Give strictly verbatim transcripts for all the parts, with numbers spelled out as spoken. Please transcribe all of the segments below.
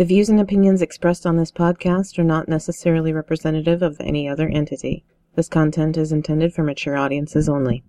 The views and opinions expressed on this podcast are not necessarily representative of any other entity. This content is intended for mature audiences only.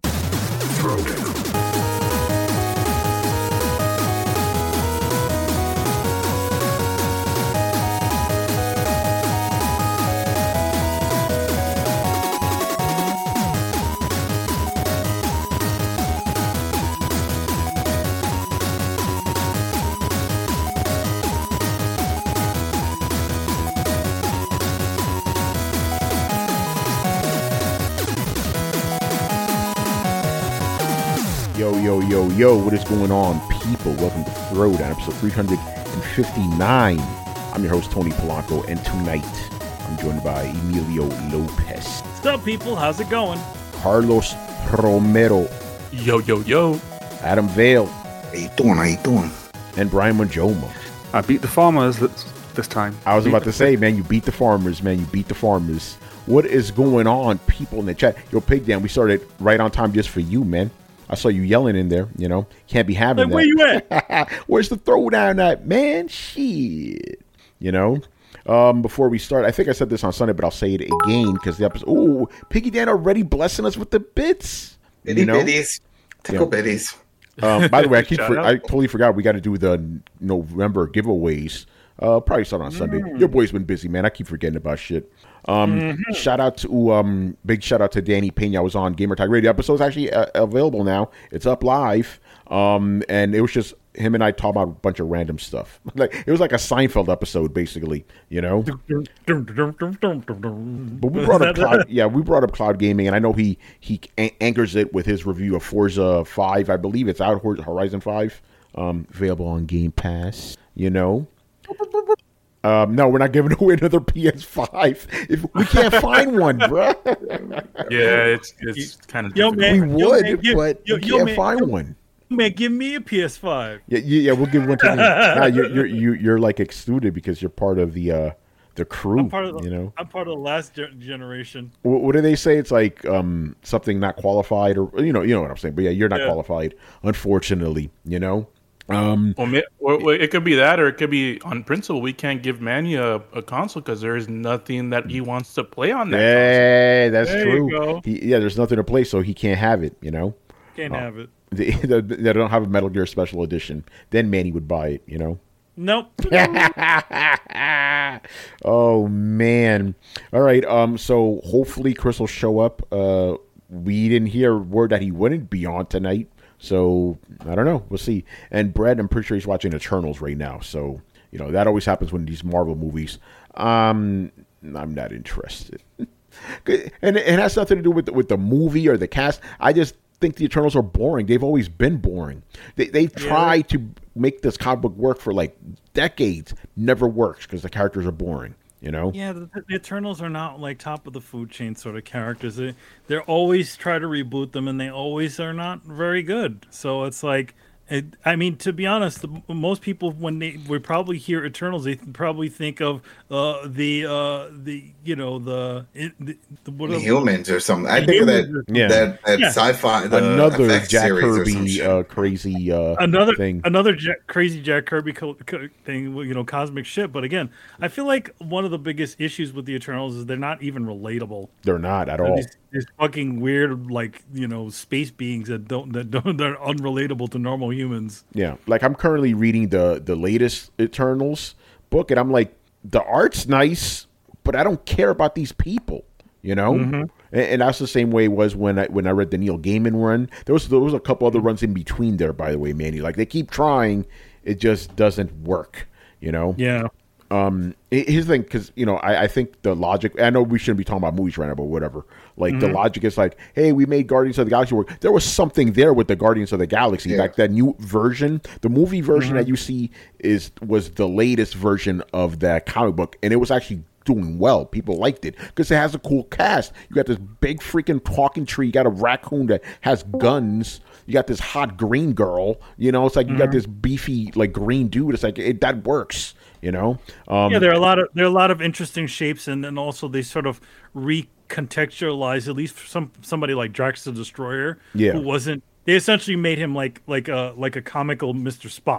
Yo, yo, yo, yo, what is going on, people? Welcome to Throwdown, episode three fifty-nine. I'm your host, Tony Polanco, and tonight I'm joined by Emilio Lopez. What's up, people? How's it going? Carlos Romero. Yo, yo, yo. Adam Vale. How you doing? How you doing? And Brian Manjoma. I beat the farmers this, this time. I was about to say, man, you beat the farmers, man. You beat the farmers. What is going on, people in the chat? Yo, Pig Dan, we started right on time just for you, man. I saw you yelling in there, you know. Can't be having like, that. Where you at? Where's the throwdown at, man? Shit. You know. Um, before we start, I think I said this on Sunday, but I'll say it again because the episode. Ooh, Piggy Dan already blessing us with the bits. Bitty you know? bitties. Tickle Yeah. bitties. Um, by the way, I keep Shout for, out. I totally forgot we got to do the November giveaways. Uh, probably start on Sunday. Mm. Your boy's been busy, man. I keep forgetting about shit. Um, Mm-hmm. Shout out to um, big shout out to Danny Pena. I was on Gamer Tag Radio. The episode's actually uh, available now. It's up live. Um, and it was just him and I talking about a bunch of random stuff. Like it was like a Seinfeld episode, basically. You know. But we brought up cloud, yeah, we brought up cloud gaming, and I know he he a- anchors it with his review of Forza five. I believe it's out, Horizon five, um, available on Game Pass. You know. Um, no, we're not giving away another P S five. If we can't find one, bro. Yeah, it's it's kind of Yo, difficult. man. We Yo, would, man, give- but yo, we yo, can't man, find yo. one. Man, give me a P S five. Yeah, yeah, yeah, we'll give one to me. Nah, you're you're you, you're like excluded because you're part of the uh the crew. I'm part of the, you know. I'm part of the last ge- generation. What, what do they say? It's like um something not qualified, or you know, you know what I'm saying. But yeah, you're not Yeah. qualified, unfortunately. You know. Um, Well, ma- well, well, it could be that, or it could be on principle. We can't give Manny a, a console because there is nothing that he wants to play on that. hey, that's There you true. go. He, yeah, there's nothing to play, so he can't have it. You know. Can't have it. They, they they don't have a Metal Gear Special Edition. Then Manny would buy it. You know. Nope. Oh man! All right. Um. So hopefully Chris will show up. Uh, we didn't hear word that he wouldn't be on tonight. So I don't know. We'll see. And Brad, I'm pretty sure he's watching Eternals right now. So you know that always happens when these Marvel movies. Um, I'm not interested. And it has nothing to do with the, with the movie or the cast. I just think the Eternals are boring. They've always been boring. They they've Yeah. tried to make this comic book work for like decades. Never works because the characters are boring. You know. Yeah, the, the Eternals are not like top of the food chain sort of characters. They they're always try to reboot them, and they always are not very good. So it's like, it, I mean, to be honest, the, most people when they would probably hear Eternals, they probably think of uh, the uh, the you know the, it, the, the what The are- humans or something. I think of that Yeah. that, that Yeah. sci-fi the Another effects Jack series or some Kirby shit. uh, crazy uh, another thing. another Jack, crazy Jack Kirby co- co- thing, you know, cosmic shit. But again, I feel like one of the biggest issues with the Eternals is they're not even relatable. They're not at They're all. These, these fucking weird, like you know, space beings that don't that don't they're unrelatable to normal humans. Yeah, like I'm currently reading the the latest Eternals book, and I'm like, the art's nice, but I don't care about these people, you know. And, and that's the same way it was when I when I read the Neil Gaiman run. There was there was a couple other runs in between there, by the way, Manny. Like they keep trying, it just doesn't work, you know. Yeah, Um, he- here's the thing, because you know, I, I think the logic. I know we shouldn't be talking about movies right now, but whatever. Like the logic is like, hey, we made Guardians of the Galaxy work. There was something there with the Guardians of the Galaxy. Yeah. Like that new version, the movie version that you see is was the latest version of that comic book, and it was actually doing well. People liked it because it has a cool cast. You got this big freaking talking tree. You got a raccoon that has guns. You got this hot green girl. You know, it's like you got this beefy like green dude. It's like it, that works. You know, um, yeah. There are a lot of there are a lot of interesting shapes, and then also they sort of recontextualize at least for some somebody like Drax the Destroyer, Yeah. who wasn't. They essentially made him like like a like a comical Mister Spock.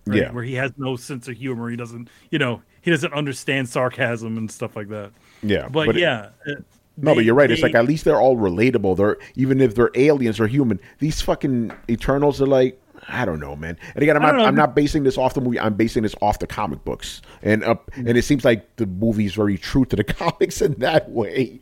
right? Yeah. Where he has no sense of humor. He doesn't, you know, he doesn't understand sarcasm and stuff like that. Yeah, But, but it- yeah. uh, No, but they- you're right. It's they- like at least they're all relatable. They're even if they're aliens or human. These fucking Eternals are like, I don't know, man. And again, I'm I not don't know. I'm not basing this off the movie. I'm basing this off the comic books. And up and it seems like the movie's very true to the comics in that way.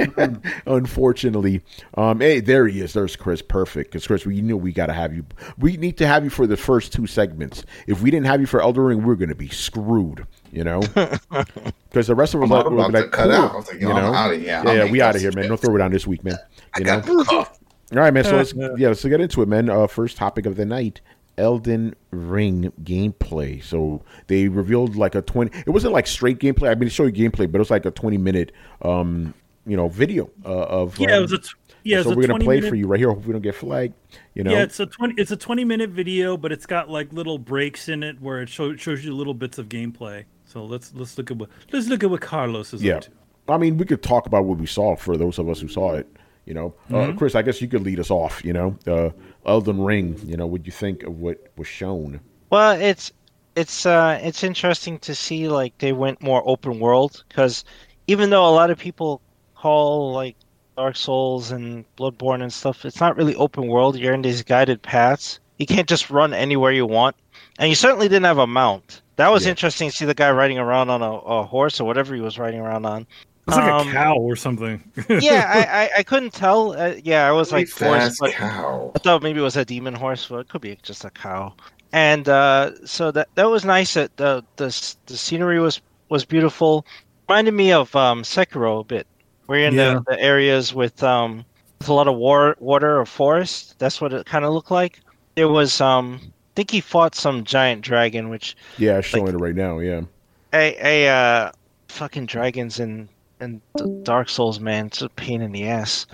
Unfortunately. Um hey, there he is. There's Chris. Perfect. Because Chris, we knew we gotta have you. We need to have you for the first two segments. If we didn't have you for Elden Ring, we're gonna be screwed, you know? Because the rest of us I'm like, we're about to like cut cool, out. I was like, yo, you I'm know? outta here. Yeah, I'll yeah, make we that out of here, man. Don't throw it down this week, man. I You got know? cough. All right, man. So let's yeah, let's get into it, man. Uh, first topic of the night: Elden Ring gameplay. So they revealed like a twenty. It wasn't like straight gameplay. I mean, it showed you gameplay, but it was like a twenty minute, um, you know, video uh, of. Yeah, um, it was a. T- yeah, it so was we're a gonna twenty play minute, it for you right here. Hope we don't get flagged. You know. Yeah, it's a twenty. It's a twenty minute video, but it's got like little breaks in it where it show, shows you little bits of gameplay. So let's let's look at what let's look at what Carlos is yeah. up to. I mean, we could talk about what we saw for those of us who saw it. You know, uh, Mm-hmm. Chris, I guess you could lead us off. You know, uh, Elden Ring. You know, what you think of what was shown? Well, it's it's uh it's interesting to see like they went more open world because even though a lot of people call like Dark Souls and Bloodborne and stuff, it's not really open world. You're in these guided paths. You can't just run anywhere you want, and you certainly didn't have a mount. That was Yeah. interesting to see the guy riding around on a, a horse or whatever he was riding around on. It's like Um, a cow or something. Yeah, I, I, I couldn't tell. Uh, yeah, I was Really like forced, fast but cow. I thought maybe it was a demon horse, but it could be just a cow. And uh, so that that was nice. That the the the scenery was was beautiful. Reminded me of um, Sekiro a bit, where you're in Yeah. the, the areas with um with a lot of war, water or forest. That's what it kind of looked like. There was um, I think he fought some giant dragon, which Yeah, it's showing it right now. Yeah. a a uh, fucking dragons in in Dark Souls, man, it's a pain in the ass.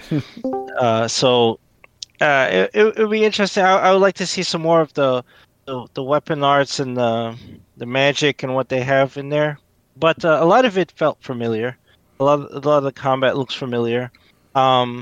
uh, so uh, it it would be interesting. I, I would like to see some more of the, the the weapon arts and the the magic and what they have in there. But uh, a lot of it felt familiar. A lot of, a lot of the combat looks familiar. Um,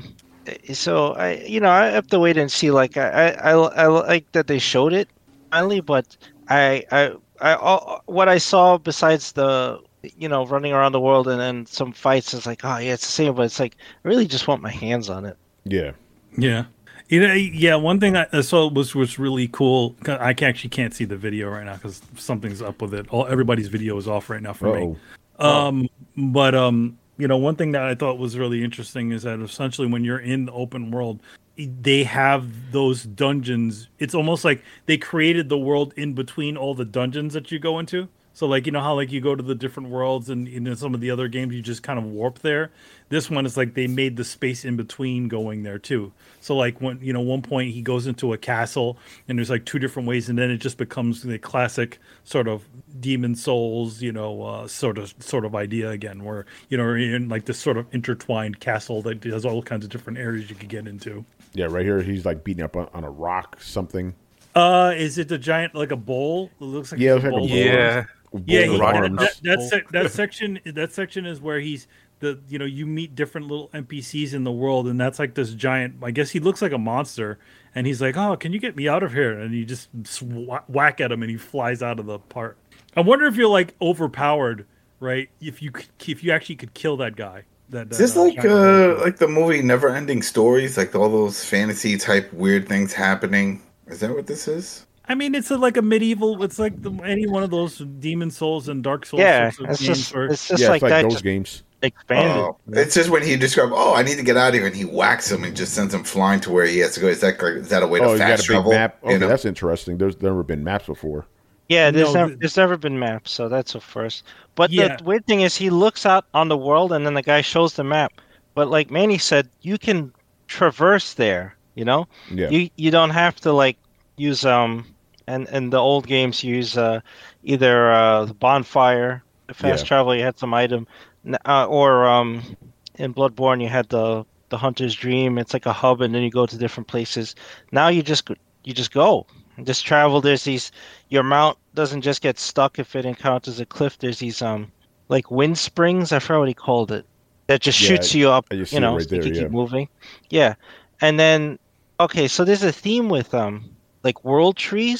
so I you know I have to wait and see. Like I I, I, I like that they showed it finally, but I I I all, what I saw besides the you know running around the world and then some fights is like, oh yeah, it's the same, but it's like I really just want my hands on it. Yeah. Yeah. You know, yeah. One thing I saw was was really cool. I can- actually can't see the video right now because something's up with it. All everybody's video is off right now for me. Uh-oh. Um, but um, you know, one thing that I thought was really interesting is that essentially when you're in the open world, they have those dungeons. It's almost like they created the world in between all the dungeons that you go into. So like, you know how like you go to the different worlds and in some of the other games you just kind of warp there. This one is like they made the space in between going there too. So like when, you know, one point he goes into a castle and there's like two different ways and then it just becomes the classic sort of Demon Souls, you know, uh, sort of sort of idea again where, you know, you're in like this sort of intertwined castle that has all kinds of different areas you could get into. Yeah, right here he's like beating up on, on a rock something. Uh, is it the giant like a bowl? It looks like Yeah, it's it looks like a bowl. bowl. Yeah. Yeah, Bull he, with that, arms. that, that, sec- that section that section is where he's the you know you meet different little N P Cs in the world, and that's like this giant. I guess he looks like a monster, and he's like, "Oh, can you get me out of here?" And you just sw- whack at him, and he flies out of the part. I wonder if you're like overpowered, right? If you could, if you actually could kill that guy. That, Is this that, uh, like giant uh monster. like the movie Never Ending Stories, like all those fantasy type weird things happening? Is that what this is? I mean, it's a, like a medieval. It's like the, any one of those Demon Souls and Dark Souls. Yeah, sorts of it's games just where- it's just Yeah, like, it's like that those just games. expanded. Oh, it's just when he described, oh, I need to get out of here, and he whacks him and just sends him flying to where he has to go. Is that is that a way to Oh, you got a fast big travel? map. Okay, You know? that's interesting. There's never been maps before. Yeah, there's No, never the- there's never been maps, so that's a first. But Yeah. the weird thing is, he looks out on the world, and then the guy shows the map. But like Manny said, you can traverse there. You know, Yeah. you you don't have to like use um and and the old games use uh either uh the bonfire, the fast Yeah. travel. You had some item, n- uh, or um in Bloodborne you had the the hunter's dream. It's like a hub, and then you go to different places. Now you just go- you just go. Just travel. There's these. Your mount doesn't just get stuck if it encounters a cliff. There's these um like wind springs. I forgot what he called it. That just Yeah, shoots you up. I just see You it know, right so you there, can yeah. keep moving. Yeah, and then okay, so there's a theme with um like world trees.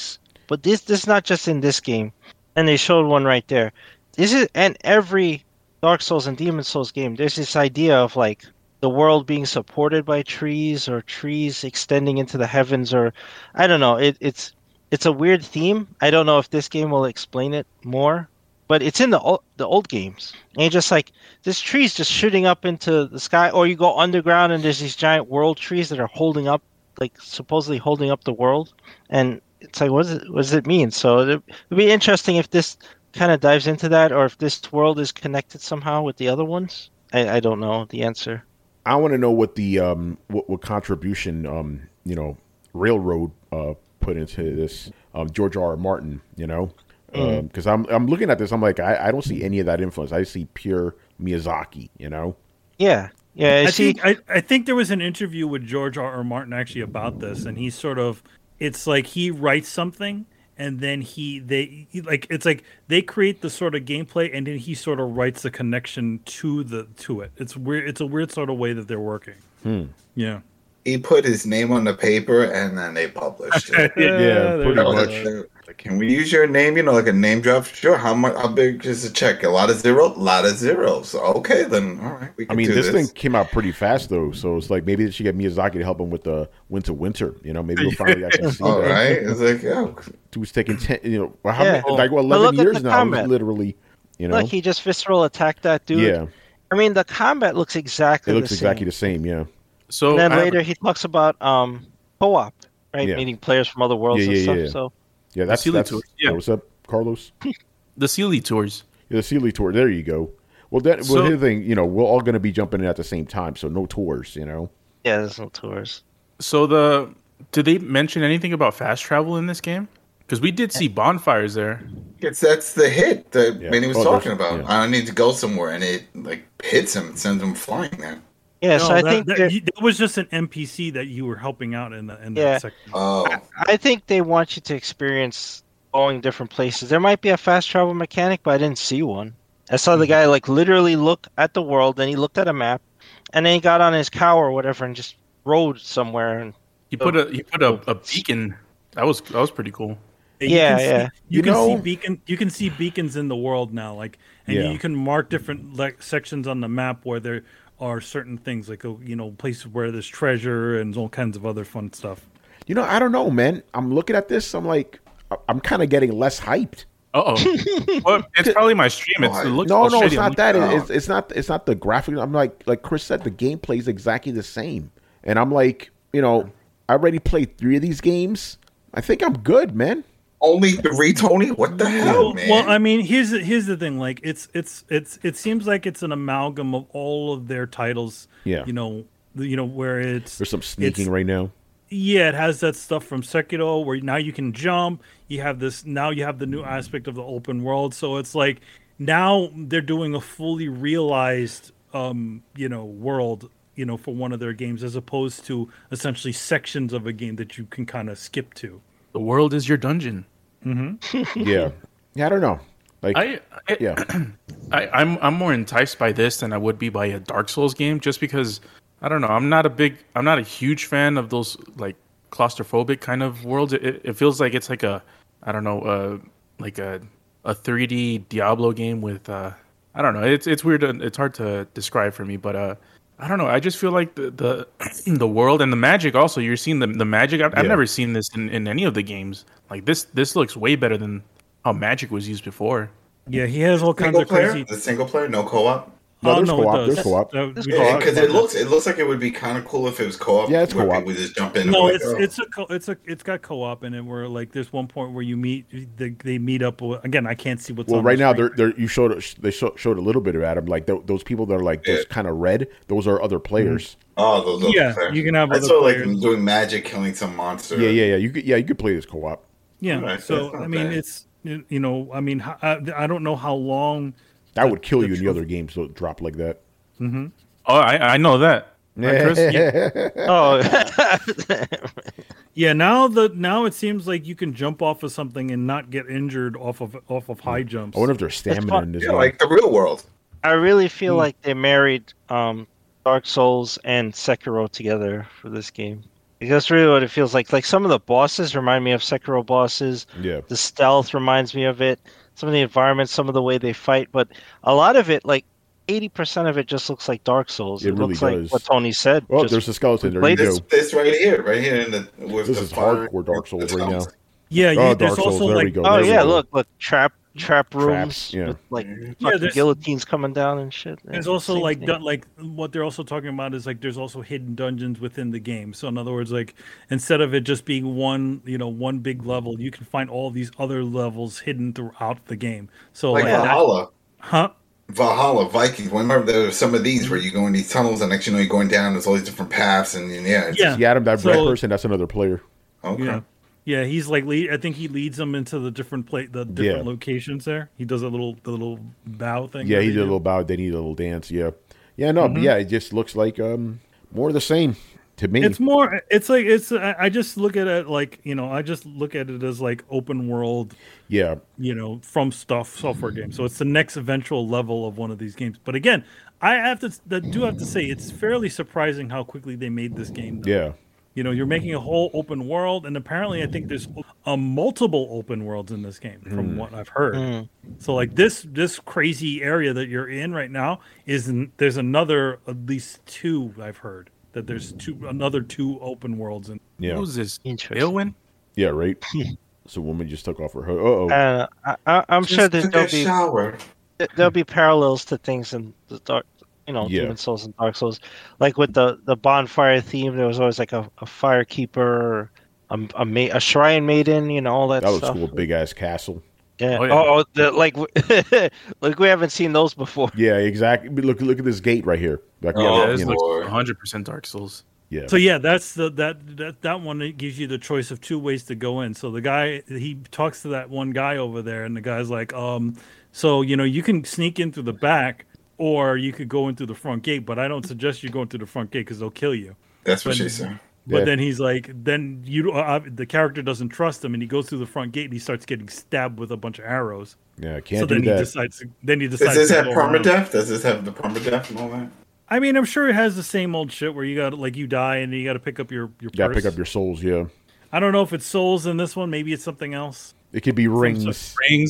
But this this is not just in this game, and they showed one right there. This is and every Dark Souls and Demon Souls game. There's this idea of like the world being supported by trees or trees extending into the heavens, or I don't know. It, it's it's a weird theme. I don't know if this game will explain it more. But it's in the old, the old games. And you're just like, this tree's just shooting up into the sky. Or you go underground and there's these giant world trees that are holding up, like supposedly holding up the world. And it's like, what does it, what does it mean? So it would be interesting if this kind of dives into that, or if this world is connected somehow with the other ones. I, I don't know the answer. I want to know what the um what, what contribution um you know Railroad uh put into this um George R. R. Martin, you know. Because mm. um, I'm I'm looking at this, I'm like, I, I don't see any of that influence. I see pure Miyazaki, you know. Yeah, yeah. I, I see. think I, I think there was an interview with George R. R. Martin actually about this, and he's sort of, it's like he writes something, and then he they he, like it's like they create the sort of gameplay, and then he sort of writes the connection to the to it. It's weird. It's a weird sort of way that they're working. Hmm. Yeah. He put his name on the paper, and then they published it. yeah, pretty know, much. like, can we use your name? You know, like a name drop? Sure. How much? How big is the check? A lot of zero. A lot of zeros. Okay, then. All right. We can I mean, do this, this thing came out pretty fast, though. So it's like maybe they should get Miyazaki to help him with the Winter Winter. You know, maybe we'll finally actually see All that. right. It's like, yeah. It was taking ten. You know, well, how Yeah. many, like well, But look eleven at years the now, combat. literally. You know. Look, he just visceral attacked that dude. Yeah. I mean, the combat looks exactly It looks the exactly same. the same. Yeah. So And then I have- later he talks about um, co-op, right? Yeah. Meeting players from other worlds Yeah, and yeah, stuff. yeah. So Yeah, that's Sealy that's. tour, Yeah. yeah. What's up, Carlos? the Sealy tours. Yeah, the Sealy tour. There you go. Well, that So- well, here's the thing. You know, we're all going to be jumping in at the same time, so no tours. You know. yeah, there's no tours. So the did they mention anything about fast travel in this game? Because we did see bonfires there. It's that's the hit that Yeah. Manny was Oh, talking there's- about. yeah. I need to go somewhere, and it like hits him, and sends him flying there. Yeah, so No, I that, think that, they're- you- that was just an N P C that you were helping out in the in that Yeah. section. Oh, I think they want you to experience going different places. There might be a fast travel mechanic, but I didn't see one. I saw the guy like literally look at the world, then he looked at a map, and then he got on his cow or whatever and just rode somewhere. And He put a he put a, a beacon. That was that was pretty cool. You Yeah, can see, yeah. You, You can know- see beacon. You can see beacons in the world now, like, and Yeah. you can mark different like sections on the map where there are certain things, like you know, places where there's treasure and all kinds of other fun stuff. You know, I don't know, man. I'm looking at this. I'm like, I- I'm kind of getting less hyped. Uh oh. Well, it's probably my stream. It's, it looks No, all no, it's shitty. I'm not that. looking- It- It's, it's not. It's not the graphics. I'm like, like Chris said, the gameplay is exactly the same. And I'm like, you know, I already played three of these games. I think I'm good, man. only three, Tony? What the hell, Well, man? well, I mean, here's the- here's the thing. Like, it's it's it's it seems like it's an amalgam of all of their titles. Yeah. You know, the- you know where it's There's some sneaking it's- right now. Yeah, it has that stuff from Sekiro where now you can jump. You have this now. You have the new aspect of the open world. So it's like now they're doing a fully realized, um, you know, world. You know, for one of their games, as opposed to essentially sections of a game that you can kind of skip to. The world is your dungeon. Yeah, yeah. I don't know. Like, I, I yeah, I, I'm I'm more enticed by this than I would be by a Dark Souls game, just because I don't know. I'm not a big, I'm not a huge fan of those like claustrophobic kind of worlds. It, it feels like it's like a, I don't know, uh, like a a three D Diablo game with, uh, I don't know. It's it's weird. To, it's hard to describe for me, but uh, I don't know. I just feel like the the, the world and the magic. Also, you're seeing the the magic. I've, I've Yeah. never seen this in, in any of the games. Like this, this looks way better than how magic was used before. Yeah, he has all kinds single of player? crazy. The single player, no co-op. No, Oh, there's no, it co-op, does. there's co-op. Uh, There's we- co-op. Because it looks, it looks like it would be kind of cool if it was co-op. Yeah, it's where co-op. people just jump in. And No, be like, it's oh. it's a co- it's a it's got co-op in it where like there's one point where you meet they, they meet up with, again I can't see what's well, on right the now screen. they're, they're you showed they show, showed a little bit of Adam. Like th- those people that are like those Yeah. kind of red. Those are other players. Oh, those those Yeah, players. you can have I other saw like players. doing magic, killing some monster. Yeah, yeah, yeah. You could, yeah, you could play this co-op. yeah. Alright, So that's not I mean bad. it's you you know I mean h- I, I don't know how long. That would kill the you in the truth- other games. So drop like that. Oh, I I know that. Right, Chris? oh, Yeah, now the now it seems like you can jump off of something and not get injured off of off of high jumps. I wonder if there's stamina fun. in this. Yeah, one. like the real world. I really feel Hmm. like they married um, Dark Souls and Sekiro together for this game. That's really what it feels like. Like some of the bosses remind me of Sekiro bosses. Yeah. The stealth reminds me of it. Some of the environments, some of the way they fight, but a lot of it, like eighty percent of it, just looks like Dark Souls. It It, really looks does. like what Tony said. Oh, just there's a skeleton. There you played go. This, this right here, right here in the with This the is fire- hardcore Dark Souls the right now. tongues. Yeah, you, Oh, there's Dark Souls. also There we like go. Oh There we yeah, go. look, look, trap trap rooms Traps, yeah. with like Yeah, fucking there's- guillotines coming down and shit. There's Yeah, also same like thing. dun- like what they're also talking about is like there's also hidden dungeons within the game. So in other words, like instead of it just being one, you know, one big level, you can find all these other levels hidden throughout the game. So Like like, Valhalla. huh? Valhalla, Vikings. Remember there were some of these where you go in these tunnels and next you know you're going down, there's all these different paths and yeah. It's, Yeah. Yeah, Adam, that So- red person, that's another player. Okay. Yeah. Yeah, he's like lead, I think he leads them into the different play the different Yeah. locations there. He does a little the little bow thing. Yeah, that he they did a do. little bow. They need a little dance. Yeah, yeah, no, but yeah, it just looks like um more of the same to me. It's more. It's like it's. I I just look at it like you know. I just look at it as like open world. Yeah, You know, from stuff software game. So it's the next eventual level of one of these games. But again, I have to. I do have to say it's fairly surprising how quickly they made this game. though. yeah, You know, you're making a whole open world, and apparently, I think there's uh, multiple open worlds in this game, from Hmm. what I've heard. Mm. So, like this this crazy area that you're in right now is n- there's another at least two I've heard that there's two another two open worlds in. yeah, Who's this? Interesting. Tailwind? yeah, right. So woman just took off her hood. Uh oh, Uh, I, I, I'm Just sure that took there'll a be shower. there'll be parallels to things in the dark, you know, Yeah. Demon Souls and Dark Souls. Like with the, the bonfire theme, there was always like a, a firekeeper, a a, ma- a shrine maiden, you know, all that, that looks stuff. cool. Big ass castle. Yeah. Oh, Oh, yeah. oh, the, like like we haven't seen those before. Yeah, exactly. But Look, look at this gate right here. Like, Oh, yeah, Yeah, you this know, looks Lord. one hundred percent Dark Souls. yeah, So yeah, that's the that that that one that gives you the choice of two ways to go in. So the guy he talks to that one guy over there, and the guy's like, um, so you know you can sneak in through the back, or you could go in through the front gate. But I don't suggest you go into the front gate because they'll kill you. That's what But- she said. But Yeah. then he's like, then you uh, the character doesn't trust him, and he goes through the front gate and he starts getting stabbed with a bunch of arrows. yeah. Can't so do then he that. decides. To, then he Does decides. this to have go around. permadeath? Does this have the permadeath and all that? I mean, I'm sure it has the same old shit where you got like you die and you got to pick up your your. You gotta purse. pick up your souls. Yeah, I don't know if it's souls in this one. Maybe it's something else. it could be rings. Rings.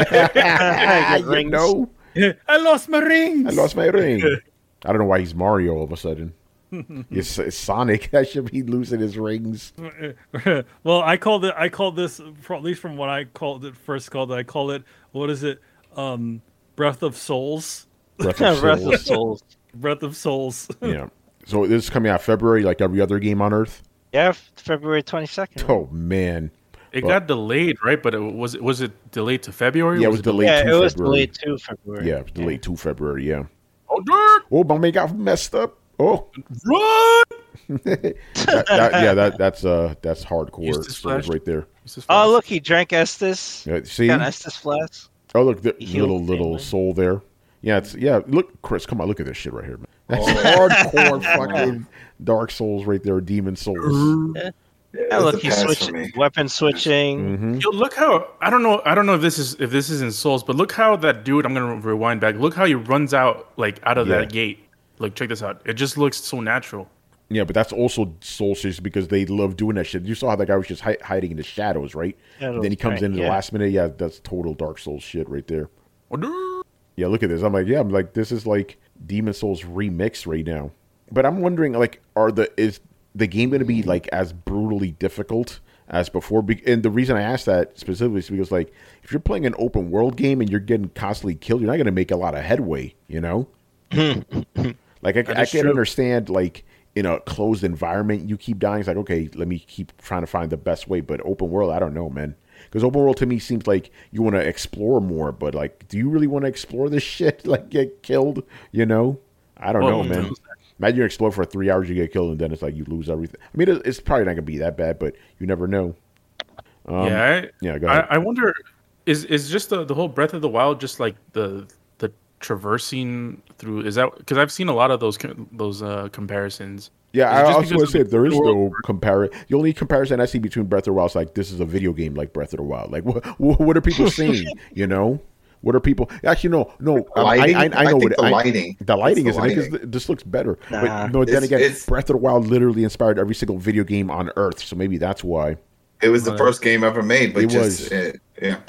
Get you rings. know, I lost my rings. I lost my ring. I don't know why he's Mario all of a sudden. it's, it's Sonic. I should be losing his rings. Well, I called it. I called this, for, at least from what I called it first. Called it. I call it. What is it? Um, Breath of Souls. Breath of Breath Souls. of Souls. Breath of Souls. Yeah. So this is coming out February, like every other game on Earth. Yeah, February twenty-second. Oh man. It Well- got delayed, right? But it was was it delayed to February? Yeah, or it was delayed Yeah, to it was February. delayed to February. Yeah, it was delayed to February. Yeah. Oh, dirt! Oh, my man got messed up. Oh, Run! that, that, yeah, that that's uh that's hardcore Use this souls flash. right there. This is Oh, fast. look, he drank Estus. Yeah, see? Got Estus flask. Oh, look, the He healed little the little family. soul there. Yeah, it's yeah. Look, Chris, come on, look at this shit right here, man. That's Oh. hardcore fucking Dark Souls right there, Demon Souls. Yeah, That's look, a he's pass for switching me. weapon switching. hmm Yo, look how I don't know I don't know if this is if this is in Souls, but look how that dude. I'm gonna rewind back. Look how he runs out like out of Yeah. that gate. Like check this out. It just looks so natural. Yeah, but that's also Soul Chase because they love doing that shit. You saw how that guy was just hi- hiding in the shadows, right? Shadows, then he comes right, in at the yeah. last minute. Yeah, that's total Dark Souls shit right there. Oh, dirt! Yeah, look at this. I'm like, yeah, I'm like, this is like Demon Souls remix right now. But I'm wondering, like, are the is the game going to be like as brutally difficult as before? Be- And the reason I asked that specifically is because, like, if you're playing an open world game and you're getting constantly killed, you're not going to make a lot of headway, you know? Like, I, I is can true. understand, like, in a closed environment, you keep dying. It's like, okay, let me keep trying to find the best way. But open world, I don't know, man. Because open world to me seems like you want to explore more, but like, do you really want to explore this shit? Like, get killed? You know? I don't Well, know, man. no. Imagine you explore for three hours, you get killed, and then it's like you lose everything. I mean, it- it's probably not gonna be that bad, but you never know. Um, yeah, I, yeah, go I, ahead. I wonder is is just the, the whole Breath of the Wild just like the the traversing through is that because I've seen a lot of those co- those uh, comparisons. Yeah, Is it I just also want because to say of there is the no world? comparison. The only comparison I see between Breath of the Wild is like this is a video game like Breath of the Wild. Like, what what are people saying? You know, What are people actually? No, no. The um, lighting? I, I, I I know think what the I- lighting. The lighting It's is the in it because lighting. this looks better. Nah. But no, then It's- again, it's- Breath of the Wild literally inspired every single video game on Earth, so maybe that's why. It was the Uh, first game ever made, but It just was. uh, yeah.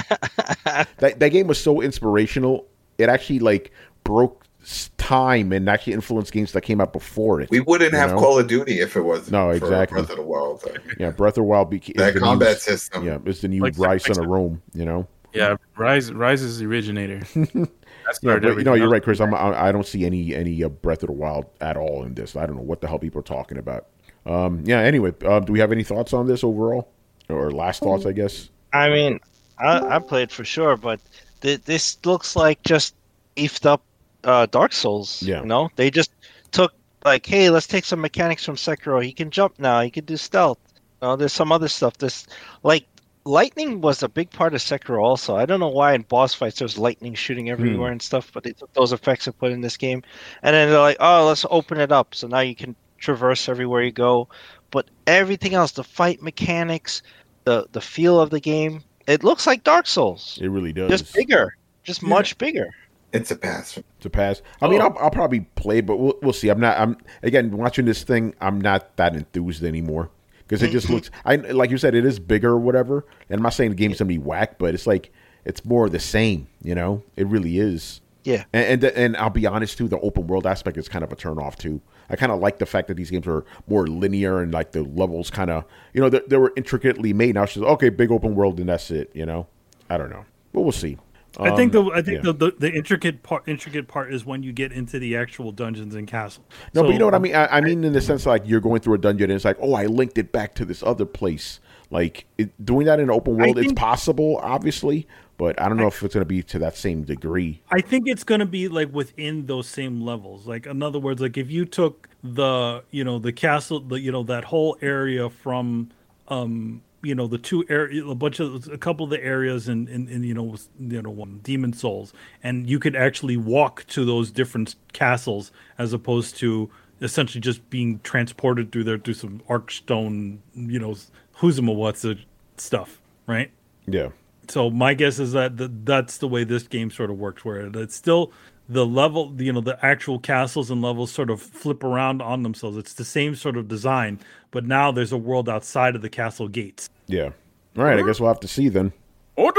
That that game was so inspirational. It actually like broke s- time and actually influenced games that came out before it. We wouldn't You have know? Call of Duty if it was No, for exactly. Breath of the Wild. Yeah, Breath of the Wild became That the combat new, system. Yeah, it's the new Like- Rise like- Son of Rome. You know. Yeah, Rise Rise is the originator. That Yeah, started but, you know, everything you're else. right, Chris. I'm, I I don't see any any uh, Breath of the Wild at all in this. I don't know what the hell people are talking about. Um, yeah. Anyway, uh, do we have any thoughts on this overall, or last thoughts? I guess. I mean, I, I played for sure, but th- this looks like just beefed up uh, Dark Souls. Yeah. You know, they just took like, hey, let's take some mechanics from Sekiro. He can jump now. He can do stealth. You know, there's some other stuff. This like lightning was a big part of Sekiro. Also, I don't know why in boss fights there's lightning shooting everywhere and stuff, but they took those effects and put in this game. And then they're like, oh, let's open it up. So now you can traverse everywhere you go. But everything else, the fight mechanics, the the feel of the game, it looks like Dark Souls, It really does. just bigger, just much bigger. It's a pass. To pass. I mean, Oh. I'll, I'll probably play, but we'll we'll see. I'm not. I'm again watching this thing. I'm not that enthused anymore because it just looks. I like you said, it is bigger or whatever. And I'm not saying the game's gonna be whack, but it's like it's more of the same. You know, it really is. Yeah. And and, and I'll be honest too. The open world aspect is kind of a turn off too. I kind of like the fact that these games are more linear and like the levels kind of, you know, they, they were intricately made. Now it's just okay, big open world, and that's it. You know, I don't know, but we'll see. I think the Um, I think yeah. the, the the intricate part intricate part is when you get into the actual dungeons and castles. No, So, but you know what I mean. I, I mean, in the sense like you're going through a dungeon, and it's like, oh, I linked it back to this other place. Like it, doing that in an open world, it's think- possible, obviously, but I don't know if it's going to be to that same degree. I think it's going to be like within those same levels. Like in other words, like if you took the you know the castle, the you know that whole area from um you know the two area a bunch of a couple of the areas in in, in you know you know um, Demon Souls, and you could actually walk to those different castles as opposed to essentially just being transported through there through some archstone you know who'sama what's it stuff, right? Yeah, So my guess is that th- that's the way this game sort of works, where it's still the level, you know, the actual castles and levels sort of flip around on themselves. It's the same sort of design, but now there's a world outside of the castle gates. yeah. All right, I guess we'll have to see then. Order!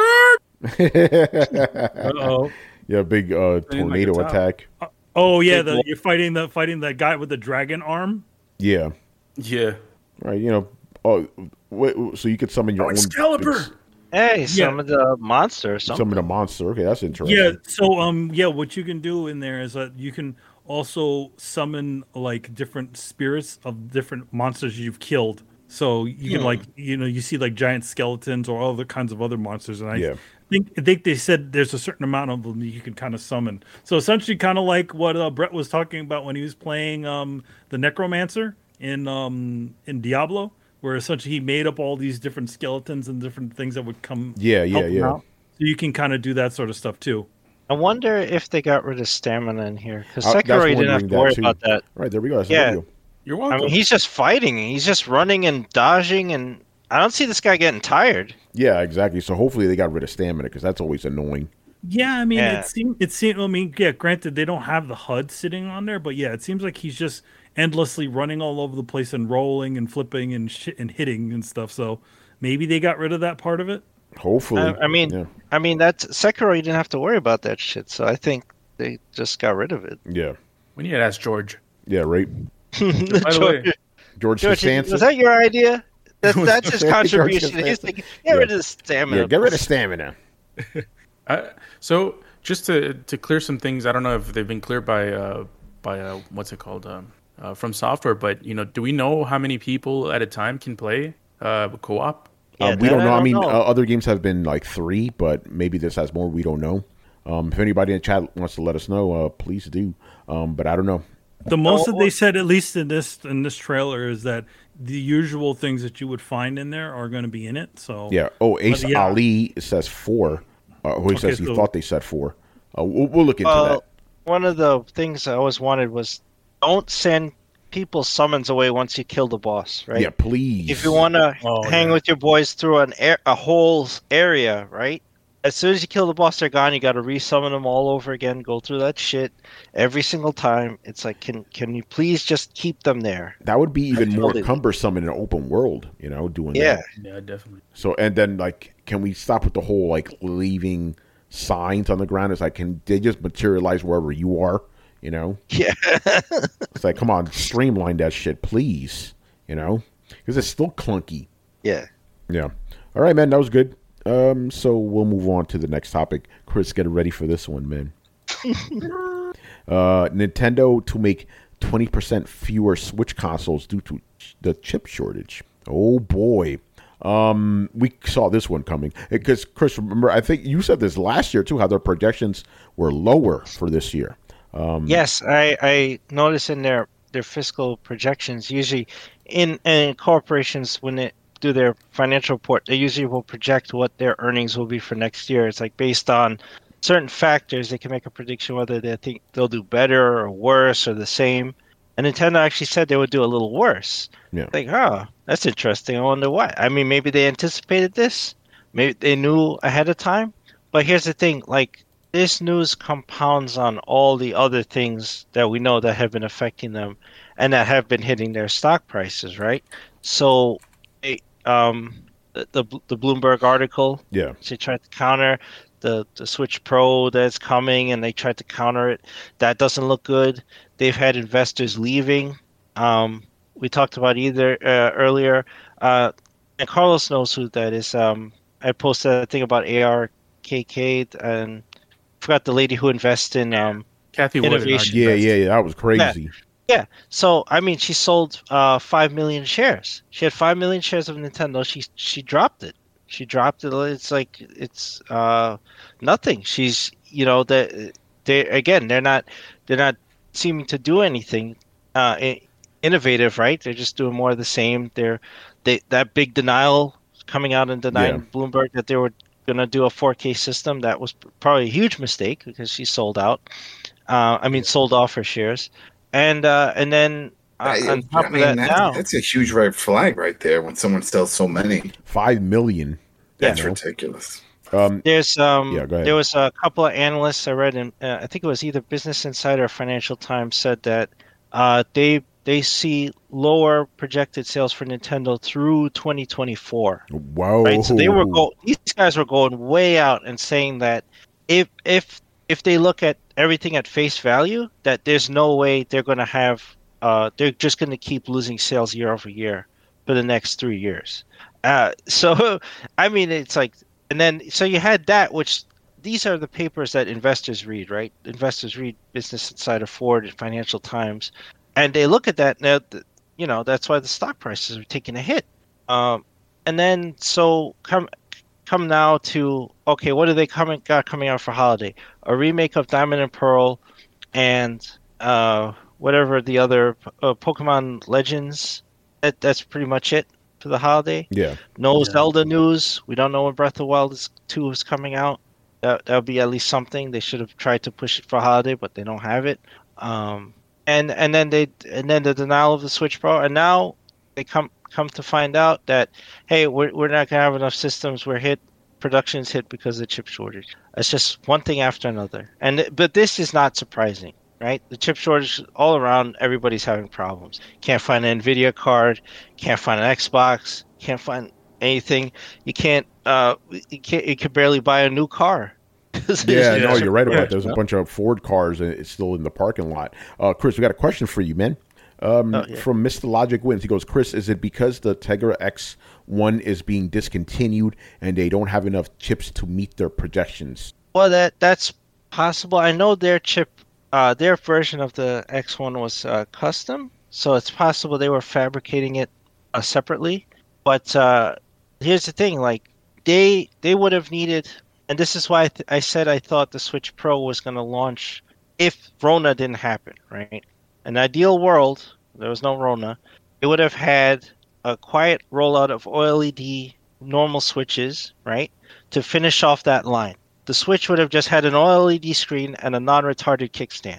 Uh-oh. Yeah, big uh, tornado top. attack. Oh yeah, the, you're fighting the fighting that guy with the dragon arm. Yeah, Yeah. all right. You know, oh, wait, so you could summon your own Excalibur. Hey, some of the monster or something. Summon a monster. Okay, that's interesting. Yeah. So um yeah, what you can do in there is that you can also summon like different spirits of different monsters you've killed. So you can like you know you see like giant skeletons or other kinds of other monsters, and I Yeah. think I think they said there's a certain amount of them you can kind of summon. So essentially, kind of like what uh, Brett was talking about when he was playing um, the Necromancer in um, in Diablo, where essentially he made up all these different skeletons and different things that would come. Yeah, yeah, help him yeah. out. So you can kind of do that sort of stuff too. I wonder if they got rid of stamina in here because Uh, that's Sekiro you didn't have wondering to that, worry too. about that. All right, there we go. That's Yeah. the video. You're I welcome. mean, he's just fighting. He's just running and dodging, and I don't see this guy getting tired. Yeah, exactly. So hopefully they got rid of stamina because that's always annoying. Yeah, I mean, Yeah. it seemed it seemed. I mean, yeah, granted they don't have the H U D sitting on there, but yeah, it seems like he's just endlessly running all over the place and rolling and flipping and shit and hitting and stuff. So maybe they got rid of that part of it. Hopefully. I, I mean, yeah. I mean that's Sekiro. You didn't have to worry about that shit. So I think they just got rid of it. Yeah. we need to ask George. Yeah, right. By the way, George, George, Costanza. was that your idea? That, that's his George contribution. Costanza. He's like, get rid of the stamina. Yeah, get rid of stamina. Uh, so just to to clear some things, I don't know if they've been cleared by uh, by uh, what's it called um, uh, from software, but you know, do we know how many people at a time can play uh, co-op? Yeah, um, we that don't I know. I don't mean, know. Uh, other games have been like three, but maybe this has more. We don't know. Um, if anybody in the chat wants to let us know, uh, please do. Um, but I don't know. The most Oh, that they said, at least in this in this trailer, is that the usual things that you would find in there are going to be in it. So Yeah. Oh, Ace But, yeah. Ali says four. Uh, who he says he so- thought they said four. Uh, we'll, we'll look into Uh, that. one of the things I always wanted was don't send people's summons away once you kill the boss, right? Yeah, please. If you want to Oh, hang yeah. with your boys through an air, a whole area, right? as soon as you kill the boss, they're gone. You got to resummon them all over again. Go through that shit every single time. It's like, can can you please just keep them there? That would be even more Totally. cumbersome in an open world, you know, doing Yeah. that. Yeah, definitely. So, and then, like, can we stop with the whole, like, leaving signs on the ground? It's like, can they just materialize wherever you are, you know? Yeah. It's like, come on, streamline that shit, please, you know? Because it's still clunky. Yeah. Yeah. All right, man, that was good. Um, so we'll move on to the next topic. Chris, get ready for this one, man. uh, Nintendo to make twenty percent fewer Switch consoles due to the chip shortage. Oh, boy. Um, we saw this one coming. Because, Chris, remember, I think you said this last year, too, how their projections were lower for this year. Um, Yes, I, I noticed in their, their fiscal projections, usually in, in corporations, when they do their financial report, they usually will project what their earnings will be for next year. It's like based on certain factors, they can make a prediction whether they think they'll do better or worse or the same. And Nintendo actually said they would do a little worse. Yeah. Like, oh, that's interesting. I wonder why. I mean, maybe they anticipated this. Maybe they knew ahead of time. But here's the thing, like, this news compounds on all the other things that we know that have been affecting them and that have been hitting their stock prices, right? So, it, um, the, the the Bloomberg article, Yeah. they tried to counter the, the Switch Pro that's coming, and they tried to counter it. That doesn't look good. They've had investors leaving. Um, we talked about either uh, earlier, uh, and Carlos knows who that is. Um, I posted a thing about A R K K, and forgot the lady who invests in um, Kathy Wood. Innovation. Yeah, yeah, yeah. That was crazy. Yeah. So I mean, she sold uh, five million shares. She had five million shares of Nintendo. She she dropped it. She dropped it. It's like it's uh, nothing. She's you know they they again they're not they're not seeming to do anything uh, i- innovative, right? They're just doing more of the same. They're they that big denial coming out and denying Yeah. Bloomberg that they were going to do a four K system. That was probably a huge mistake because she sold out. Uh, I mean, sold off her shares. And uh, and then uh, I- on top I of mean, that, that's, now that's a huge red flag right there when someone sells so many. Five million. That's you know? ridiculous. Um, there's um Yeah, go ahead. there was a couple of analysts I read in uh, I think it was either Business Insider or Financial Times said that uh, they they see lower projected sales for Nintendo through twenty twenty-four. whoa. Right, so they were go these guys were going way out and saying that if if if they look at everything at face value, that there's no way they're going to have uh they're just going to keep losing sales year over year for the next three years. Uh, so I mean, it's like, and then so you had that, which these are the papers that investors read, right? Investors read Business Insider, Ford, and Financial Times, and they look at that. Now, you know, that's why the stock prices are taking a hit. Um, and then so come come now to okay, what do they coming got coming out for holiday? A remake of Diamond and Pearl, and uh, whatever the other uh, Pokemon Legends. That that's pretty much it for the holiday. Yeah. No Yeah. Zelda news. We don't know when Breath of the Wild is, two is coming out. That that would be at least something. They should have tried to push it for holiday, but they don't have it. Um, and and then they and then the denial of the Switch Pro, and now they come come to find out that hey, we're we're not gonna have enough systems. We're hit. Production's hit because of the chip shortage. It's just one thing after another. And but this is not surprising, right? The chip shortage all around. Everybody's having problems. Can't find an Nvidia card. Can't find an Xbox. Can't find anything. You can't. Uh, you can't. You can barely buy a new car. Yeah, no, you're right about Yeah. that. There's a bunch of Ford cars and it's still in the parking lot. Uh, Chris, we got a question for you, man. Um, Oh, yeah. From Mister Logic Wins. He goes, Chris, is it because the Tegra X one is being discontinued and they don't have enough chips to meet their projections? Well, that that's possible. I know their chip, uh, their version of the X one was uh, custom, so it's possible they were fabricating it uh, separately. But uh, here's the thing: like they they would have needed, and this is why I, th- I said I thought the Switch Pro was going to launch if Rona didn't happen. Right? An ideal world, there was no Rona. It would have had a quiet rollout of O L E D normal switches, right, to finish off that line. The Switch would have just had an O L E D screen and a non-retarded kickstand.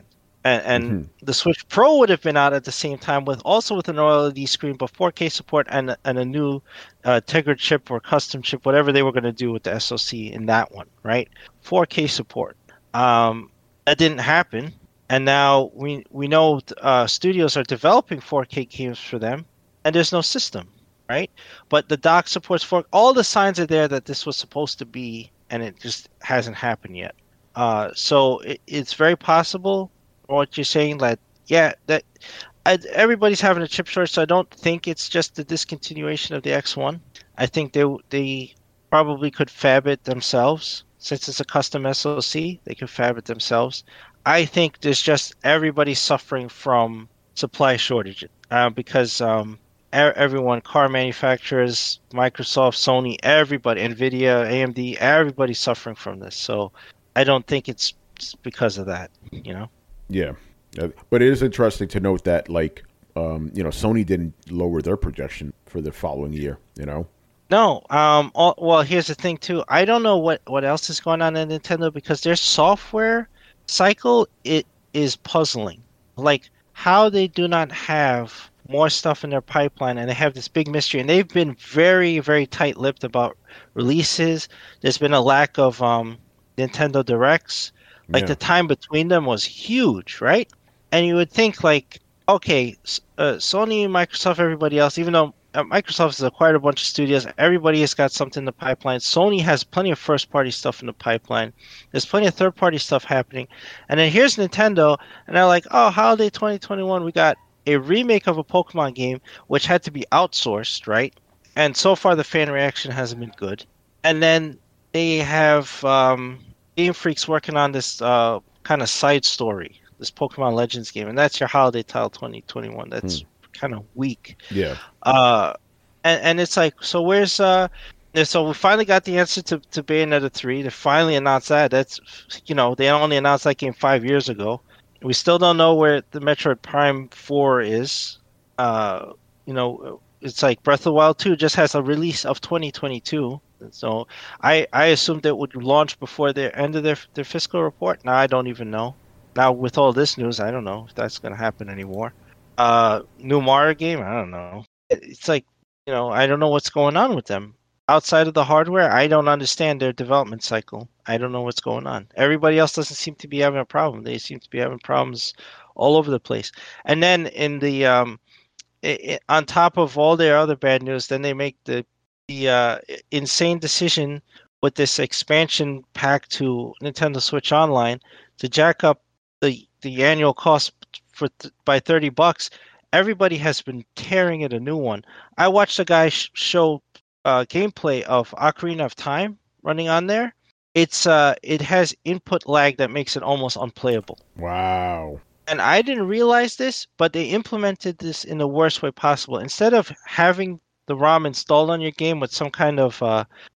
and, and Mm-hmm. the Switch Pro would have been out at the same time with also with an O L E D screen, but four K support and and a new uh, Tegra chip or custom chip, whatever they were going to do with the S O C in that one, right? four K support. Um, that didn't happen, and now we we know uh, studios are developing four K games for them, and there's no system, right? But the dock supports four. All the signs are there that this was supposed to be, and it just hasn't happened yet. Uh, so it, it's very possible. What you're saying, that yeah, that I, everybody's having a chip shortage, so I don't think it's just the discontinuation of the X one. I think they they probably could fab it themselves, since it's a custom S O C. They could fab it themselves. I think there's just everybody suffering from supply shortage uh, because um, everyone, car manufacturers, Microsoft, Sony, everybody, Nvidia, A M D, everybody's suffering from this. So I don't think it's because of that, you know. Yeah, uh, but it is interesting to note that, like, um, you know, Sony didn't lower their projection for the following year. You know. No. Um. All, well, here's the thing too. I don't know what, what else is going on at Nintendo, because their software cycle it is puzzling. Like how they do not have more stuff in their pipeline, and they have this big mystery, and they've been very very tight-lipped about releases. There's been a lack of um Nintendo Directs. Like Yeah. the time between them was huge, right? And you would think like, okay, uh, Sony, Microsoft, everybody else, even though uh, Microsoft has acquired a bunch of studios, everybody has got something in the pipeline. Sony has plenty of first-party stuff in the pipeline. There's plenty of third-party stuff happening. And then here's Nintendo, and they're like, oh, holiday twenty twenty-one, we got a remake of a Pokemon game, which had to be outsourced, right? And so far the fan reaction hasn't been good. And then they have... Um, Game Freak's working on this uh, kind of side story, this Pokemon Legends game, and that's your holiday title twenty twenty-one. That's hmm. kind of weak. Yeah. Uh, and, and it's like, so where's uh? So we finally got the answer to, to Bayonetta three. They finally announced that. That's, you know, they only announced that game five years ago. We still don't know where the Metroid Prime four is. Uh, you know, it's like Breath of the Wild two just has a release of twenty twenty-two. So I, I assumed it would launch before the end of their their fiscal report. Now I don't even know. Now with all this news, I don't know if that's going to happen anymore. Uh, new Mario game, I don't know. It's like, you know, I don't know what's going on with them. Outside of the hardware, I don't understand their development cycle. I don't know what's going on. Everybody else doesn't seem to be having a problem. They seem to be having problems all over the place. And then in the um, it, it, on top of all their other bad news, then they make the the uh, insane decision with this expansion pack to Nintendo Switch Online to jack up the the annual cost for th- by thirty bucks. Everybody has been tearing it a new one. I watched a guy sh- show uh, gameplay of Ocarina of Time running on there. It's uh it has input lag that makes it almost unplayable. Wow. And I didn't realize this, but they implemented this in the worst way possible. Instead of having the ROM installed on your game with some kind of uh,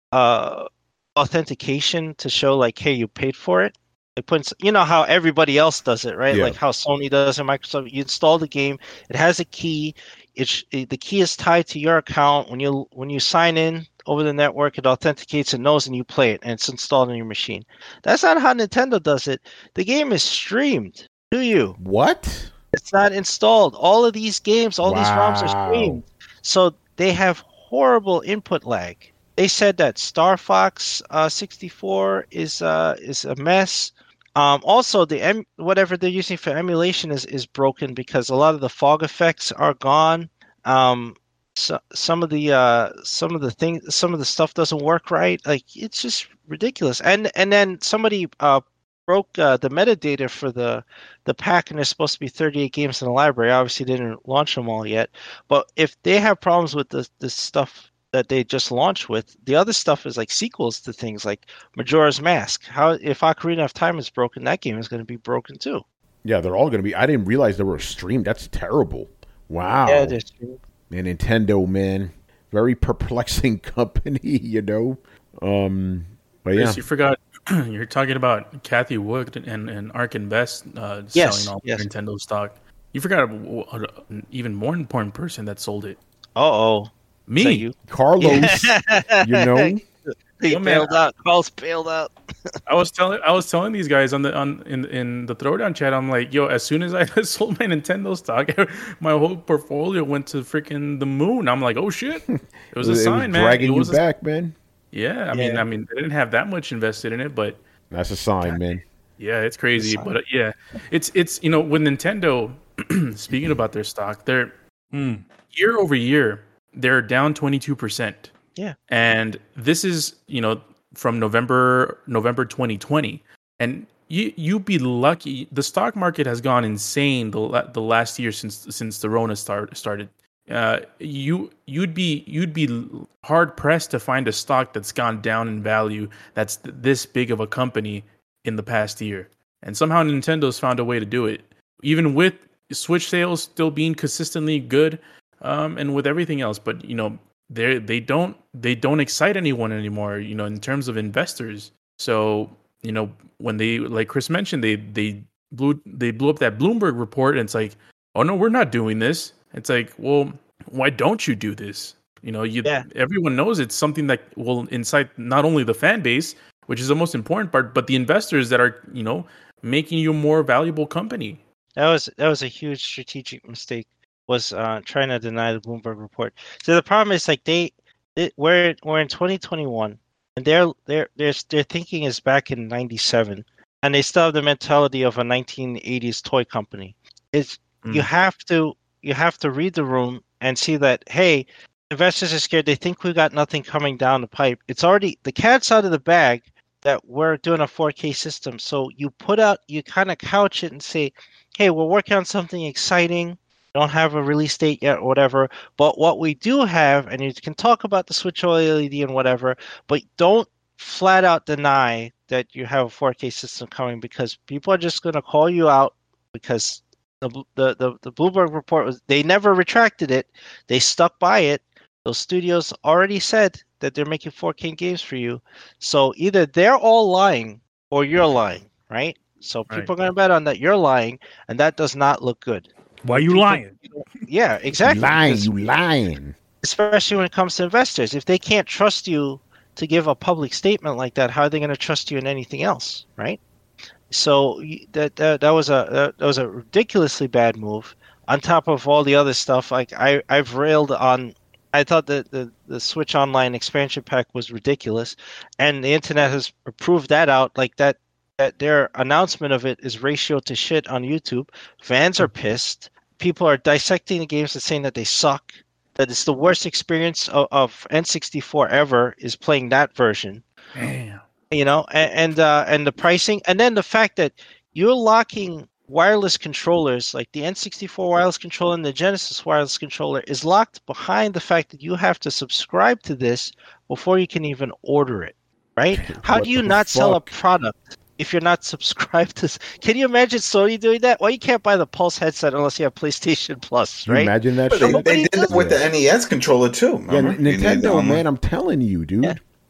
uh, authentication to show like, hey, you paid for it. They put, you know how everybody else does it, right? Yeah. Like how Sony does and Microsoft. You install the game, it has a key. It's it, the key is tied to your account. When you when you sign in over the network, it authenticates and knows, and you play it, and it's installed on your machine. That's not how Nintendo does it. The game is streamed to you. What? It's not installed. All of these games, all wow. these ROMs are streamed. So they have horrible input lag. They said that Star Fox uh, sixty-four is uh, is a mess. Um, also, the em- whatever they're using for emulation is, is broken because a lot of the fog effects are gone. Um, so, some of the uh, some of the things, some of the stuff doesn't work right. Like it's just ridiculous. And and then somebody uh, broke uh, the metadata for the the pack, and there's supposed to be thirty-eight games in the library. Obviously, they didn't launch them all yet. But if they have problems with the the stuff that they just launched with, the other stuff is like sequels to things like Majora's Mask. How if Ocarina of Time is broken, that game is going to be broken too. Yeah, they're all going to be. I didn't realize they were streamed. That's terrible. Wow. Yeah, they're streamed. Man, Nintendo, man, very perplexing company, you know. Um, but yeah, Chris, you forgot. You're talking about Kathy Wood and, and Ark Invest uh, yes, selling all yes. Nintendo stock. You forgot an even more important person that sold it. Uh oh. Me, you? Carlos, you know, he Yo, bailed man. out. Carlos bailed out. I was telling I was telling these guys on the on in in the throwdown chat. I'm like, yo, as soon as I sold my Nintendo stock, my whole portfolio went to freaking the moon. I'm like, oh shit, it was a it sign, was man. dragging It you was a- back, man. yeah, I mean, Yeah. I mean, they didn't have that much invested in it, but That's a sign, man. yeah, it's crazy. Sign. But uh, yeah, it's it's you know, with Nintendo, speaking about their stock, they're Mm. year over year, they're down twenty-two percent. Yeah. And this is, you know, from November November twenty twenty. And you you'd be lucky. The stock market has gone insane the la- the last year since since the Rona start, started. Uh, you you'd be you'd be hard pressed to find a stock that's gone down in value that's th- this big of a company in the past year. And somehow Nintendo's found a way to do it, even with Switch sales still being consistently good, um, and with everything else. But you know, they they don't they don't excite anyone anymore. You know, in terms of investors. So you know, when they, like Chris mentioned, they they blew they blew up that Bloomberg report, and it's like, oh no, we're not doing this. It's like, well, why don't you do this? You know, you Yeah. everyone knows it's something that will incite not only the fan base, which is the most important part, but the investors that are, you know, making you a more valuable company. That was that was a huge strategic mistake. Was uh, trying to deny the Bloomberg report. So the problem is like they, it, we're we're in twenty twenty-one, and their their their their thinking is back in ninety-seven, and they still have the mentality of a nineteen eighties toy company. It's you Mm. have to you have to read the room and see that, hey, investors are scared. They think we got nothing coming down the pipe. It's already the cat's out of the bag that we're doing a four K system. So you put out, you kind of couch it and say, hey, we're working on something exciting. Don't have a release date yet or whatever. But what we do have, and you can talk about the Switch O L E D and whatever, but don't flat out deny that you have a four K system coming, because people are just going to call you out, because the, the, the, the Bloomberg report was, they never retracted it. They stuck by it. Those studios already said that they're making four K games for you. So either they're all lying or you're lying, right? So people Right. are going to bet on that you're lying, and that does not look good. Why you People- lying? Yeah, exactly. Lying, because- you lying. especially when it comes to investors. If they can't trust you to give a public statement like that, how are they going to trust you in anything else, right? So y- that that, that was a that, that was a ridiculously bad move. On top of all the other stuff, like I I've railed on. I thought that the, the Switch Online expansion pack was ridiculous, and the internet has proved that out. Like that that their announcement of it is ratio to shit on YouTube. Fans are pissed. People are dissecting the games and saying that they suck. That it's the worst experience of, of N sixty-four ever is playing that version. Damn. You know, and and, uh, and the pricing, and then the fact that you're locking wireless controllers, like the N sixty-four wireless controller and the Genesis wireless controller, is locked behind the fact that you have to subscribe to this before you can even order it. Right? How What do you the not sell a fuck? product if you're not subscribed to? Can you imagine Sony doing that? Well, you can't buy the Pulse headset unless you have PlayStation Plus, Can you right? imagine that But they, shit? they did it with the N E S controller too. Yeah, remember? N- You need the Nintendo, armor. man, I'm telling you, dude. Yeah.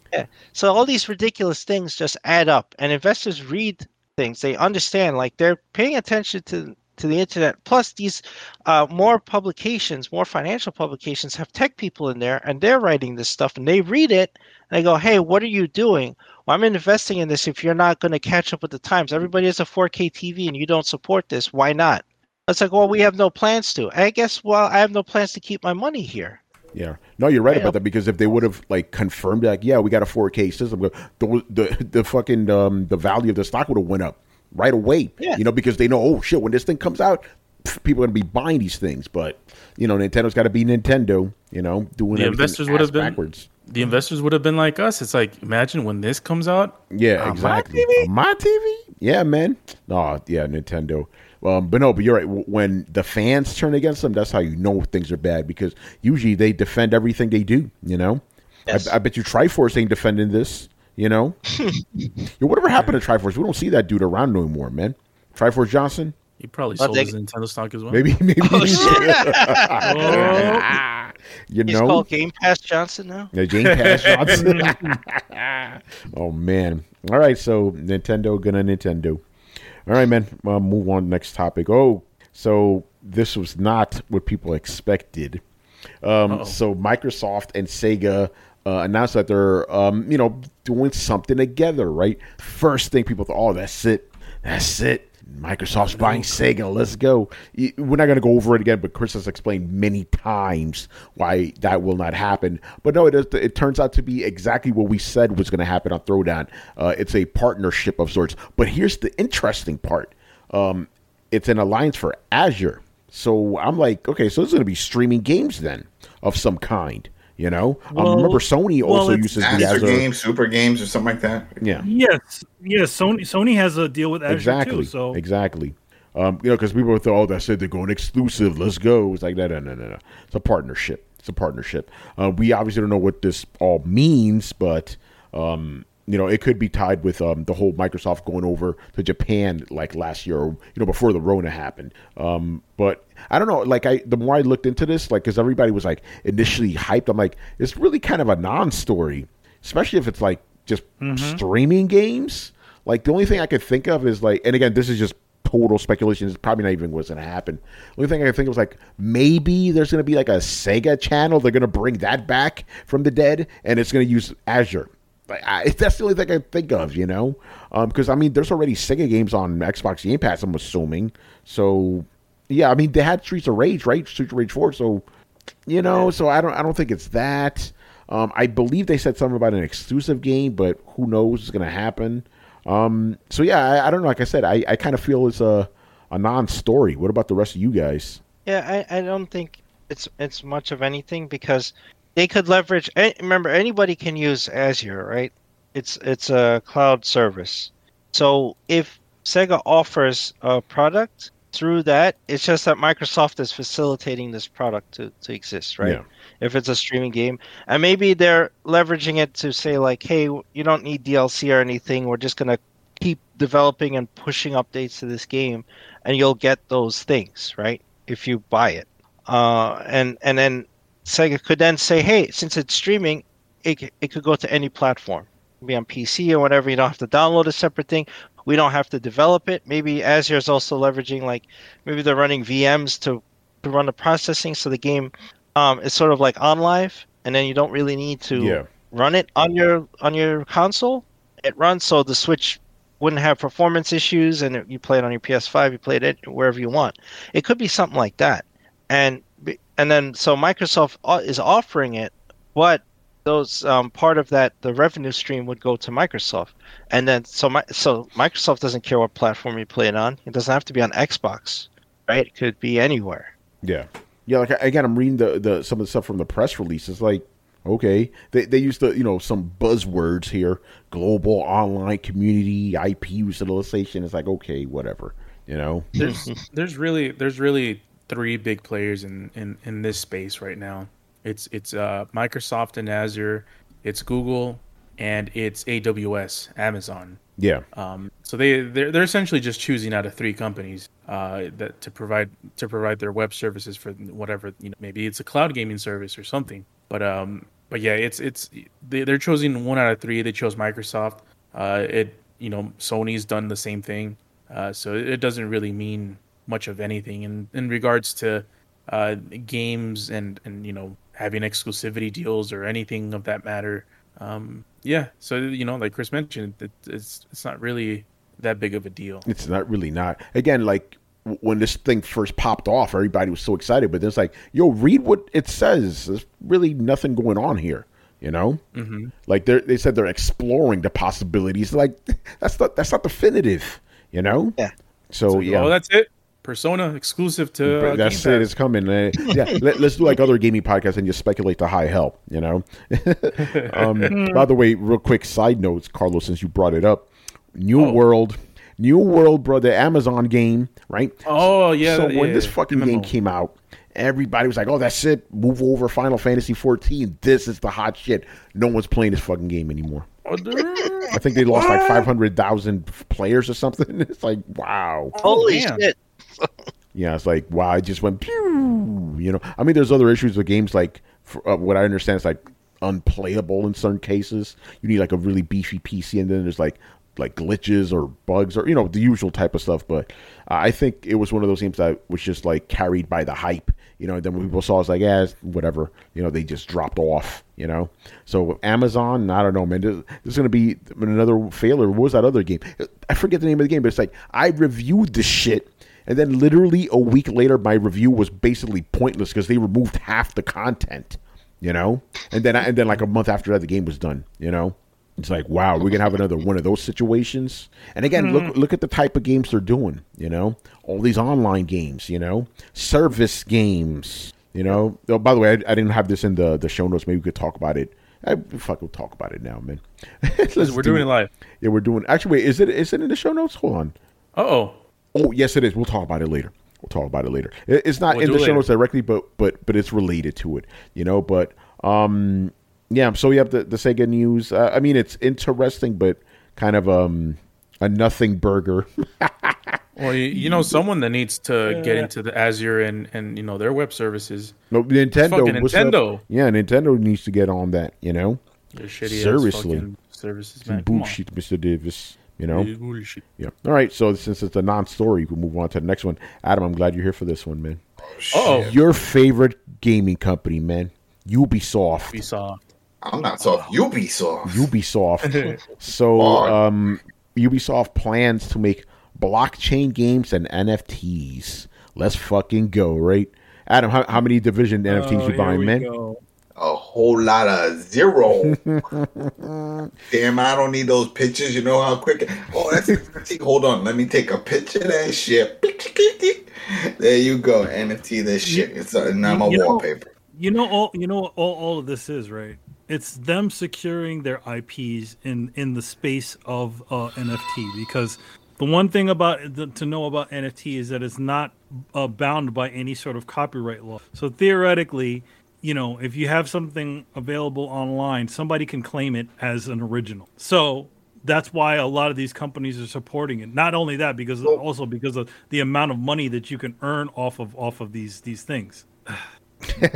So all these ridiculous things just add up, and investors read things. They understand, like they're paying attention to to the internet. Plus, these uh, more publications, more financial publications, have tech people in there, and they're writing this stuff, and they read it, and they go, "Hey, what are you doing? Well, I'm investing in this. If you're not going to catch up with the times, everybody has a four K T V, and you don't support this. Why not?" It's like, well, we have no plans to. I guess, well, I have no plans to keep my money here. Yeah, no, you're right Yeah. about that, because if they would have like confirmed, like, yeah, we got a four K system, the the, the fucking um, the value of the stock would have went up right away. Yeah. You know, because they know, oh shit, when this thing comes out, pff, people are gonna be buying these things. But you know, Nintendo's got to be Nintendo. You know, doing The everything investors would have ass been backwards. the investors would have been like us. It's like, imagine when this comes out. Yeah, On my exactly. T V? On my T V? Yeah, man. Oh, yeah, Nintendo. Um, but no, but you're right. W- When the fans turn against them, that's how you know things are bad, because usually they defend everything they do, you know? Yes. I, I bet you Triforce ain't defending this, you know? Yo, whatever happened to Triforce? We don't see that dude around no more, man. Triforce Johnson? He probably But sold they- his Nintendo stock as well. Maybe, maybe. Oh, shit. you He's know? called Game Pass Johnson now. Yeah, Jane Pass Johnson. Oh man! All right, so Nintendo gonna Nintendo. All right, man. I'll move on to the next topic. Oh, so this was not what people expected. Um, Uh-oh. so Microsoft and Sega uh, announced that they're, um, you know, doing something together, right? First thing people thought, oh, that's it. That's it. Microsoft's buying Sega. Let's go. We're not going to go over it again, but Chris has explained many times why that will not happen. But no, it is, it turns out to be exactly what we said was going to happen on Throwdown. Uh, it's a partnership of sorts. But here's the interesting part. Um, it's an alliance for Azure. So I'm like, okay, so it's going to be streaming games then of some kind. You know, well, um, remember Sony also well, uses the Azure Azure games, Super Games, or something like that. Yeah. Yes. Yes. Sony. Sony has a deal with Azure exactly. too. So exactly. Um, you know, because people thought, oh, that's it. They're going exclusive. Let's go. It's like, no, no, no, no, no. It's a partnership. It's a partnership. Uh, we obviously don't know what this all means, but um, you know, it could be tied with um, the whole Microsoft going over to Japan like last year, or, you know, before the Rona happened. Um, but I don't know. Like, I the more I looked into this, like, because everybody was like initially hyped, I'm like, it's really kind of a non-story, especially if it's like just mm-hmm. streaming games. Like, the only thing I could think of is like, and again, this is just total speculation. It's probably not even what's going to happen. The only thing I could think of was like, maybe there's going to be like a Sega channel. They're going to bring that back from the dead, and it's going to use Azure. Like, I, that's the only thing I can think of, you know? Because, um, I mean, there's already Sega games on Xbox Game Pass, I'm assuming. So, yeah, I mean, they had Streets of Rage, right? Streets of Rage four. So, you know, so I don't I don't think it's that. Um, I believe they said something about an exclusive game, but who knows what's going to happen. Um, so, yeah, I, I don't know. Like I said, I, I kind of feel it's a, a non-story. What about the rest of you guys? Yeah, I, I don't think it's it's much of anything because they could leverage. Remember, anybody can use Azure, right? It's it's a cloud service. So if Sega offers a product through that, it's just that Microsoft is facilitating this product to, to exist, right? Yeah. If it's a streaming game, and maybe they're leveraging it to say like, hey, you don't need D L C or anything. We're just gonna keep developing and pushing updates to this game, and you'll get those things, right? If you buy it, uh, and and then Sega could then say, hey, since it's streaming, it it could go to any platform, it could be on P C or whatever. You don't have to download a separate thing. We don't have to develop it. Maybe Azure is also leveraging, like, maybe they're running V Ms to, to run the processing, so the game um, is sort of like on live, and then you don't really need to yeah. run it on your on your console. It runs, so the Switch wouldn't have performance issues, and you play it on your P S five, you play it wherever you want. It could be something like that. And and then so Microsoft is offering it, but those um, part of that, the revenue stream would go to Microsoft. And then so my, so Microsoft doesn't care what platform you play it on. It doesn't have to be on Xbox, right? It could be anywhere. Yeah. Yeah, like, again, I'm reading the, the some of the stuff from the press release. It's like, okay, they they used the, you know, some buzzwords here: global online community, I P utilization. It's like, okay, whatever, you know. There's there's really there's really three big players in, in, in this space right now. It's it's uh, Microsoft and Azure, it's Google, and it's A W S, Amazon. Yeah. Um, so they they're, they're essentially just choosing out of three companies uh, that to provide to provide their web services for whatever, you know, maybe it's a cloud gaming service or something. But um, but yeah, it's it's they, they're choosing one out of three. They chose Microsoft. Uh, it you know Sony's done the same thing. Uh, so it doesn't really mean much of anything in in regards to uh, games and and you know having exclusivity deals or anything of that matter. Um, yeah, so you know, like Chris mentioned, it, it's it's not really that big of a deal. It's not really not. Again, like w- when this thing first popped off, everybody was so excited, but then it's like, yo, read what it says. There's really nothing going on here, you know. Mm-hmm. Like they they said they're exploring the possibilities. Like that's not that's not definitive, you know. Yeah. So, so yeah, oh, that's it. Persona exclusive to uh, that's Game it. Pass. It's coming. Uh, yeah, let, let's do like other gaming podcasts and just speculate to high hell. You know. um, by the way, real quick side notes, Carlos, since you brought it up, New Oh. World, New World, bro, the Amazon game, right? Oh yeah. So yeah, when this yeah. fucking M M O. game came out, everybody was like, "Oh, that's it. Move over Final Fantasy fourteen. This is the hot shit." No one's playing this fucking game anymore. I think they lost like five hundred thousand players or something. It's like, wow. Holy damn. shit! Yeah, it's like, wow, I just went, pew, you know. I mean, there's other issues with games like, for, uh, what I understand is like unplayable in certain cases. You need like a really beefy P C, and then there's like like glitches or bugs or, you know, the usual type of stuff. But uh, I think it was one of those games that was just like carried by the hype You know, then when people saw, it's like, yeah, it's whatever. You know, they just dropped off. You know, so with Amazon, I don't know, man. This, this is gonna be another failure. What was that other game? I forget the name of the game, but it's like I reviewed this shit, and then literally a week later, my review was basically pointless because they removed half the content. You know, and then and then like a month after that, the game was done. You know. It's like, wow, we're gonna have another one of those situations. And again, look look at the type of games they're doing. You know, all these online games. You know, service games. You know. Oh, by the way, I, I didn't have this in the, the show notes. Maybe we could talk about it. I, fuck, we'll talk about it now, man. we're do doing it live. Yeah, we're doing. Actually, wait, is it is it in the show notes? Hold on. Uh oh. Oh, yes, it is. We'll talk about it later. We'll talk about it later. It, it's not we'll in the show notes directly, but but but it's related to it. You know, but um. Yeah, so we have the, the Sega news. Uh, I mean, it's interesting, but kind of um, a nothing burger. Well, you, you know, someone that needs to yeah. get into the Azure and, and you know their web services. No, Nintendo. Nintendo. Yeah, Nintendo needs to get on that. You know, their shitty seriously services, man. Bullshit, Mister Davis. You know, bullshit. Yeah. All right. So since it's a non-story, we can move on to the next one. Adam, I'm glad you're here for this one, man. Oh, your favorite gaming company, man, Ubisoft. Ubisoft. I'm not soft. Ubisoft. Ubisoft. So, um, Ubisoft plans to make blockchain games and N F Ts. Let's fucking go, right? Adam, how, how many Division N F Ts oh, you buying, man? Go. A whole lot of zero. Damn, I don't need those pictures. You know how quick. Oh, that's N F T. Hold on. Let me take a picture of that shit. There you go. N F T, this shit. It's uh, not my you wallpaper. Know, you know all. You know all. All of this is right. It's them securing their I Ps in, in the space of uh, N F T, because the one thing about the, to know about N F T is that it's not uh, bound by any sort of copyright law. So theoretically, you know, if you have something available online, somebody can claim it as an original. So that's why a lot of these companies are supporting it. Not only that, because also because of the amount of money that you can earn off of off of these these things. no,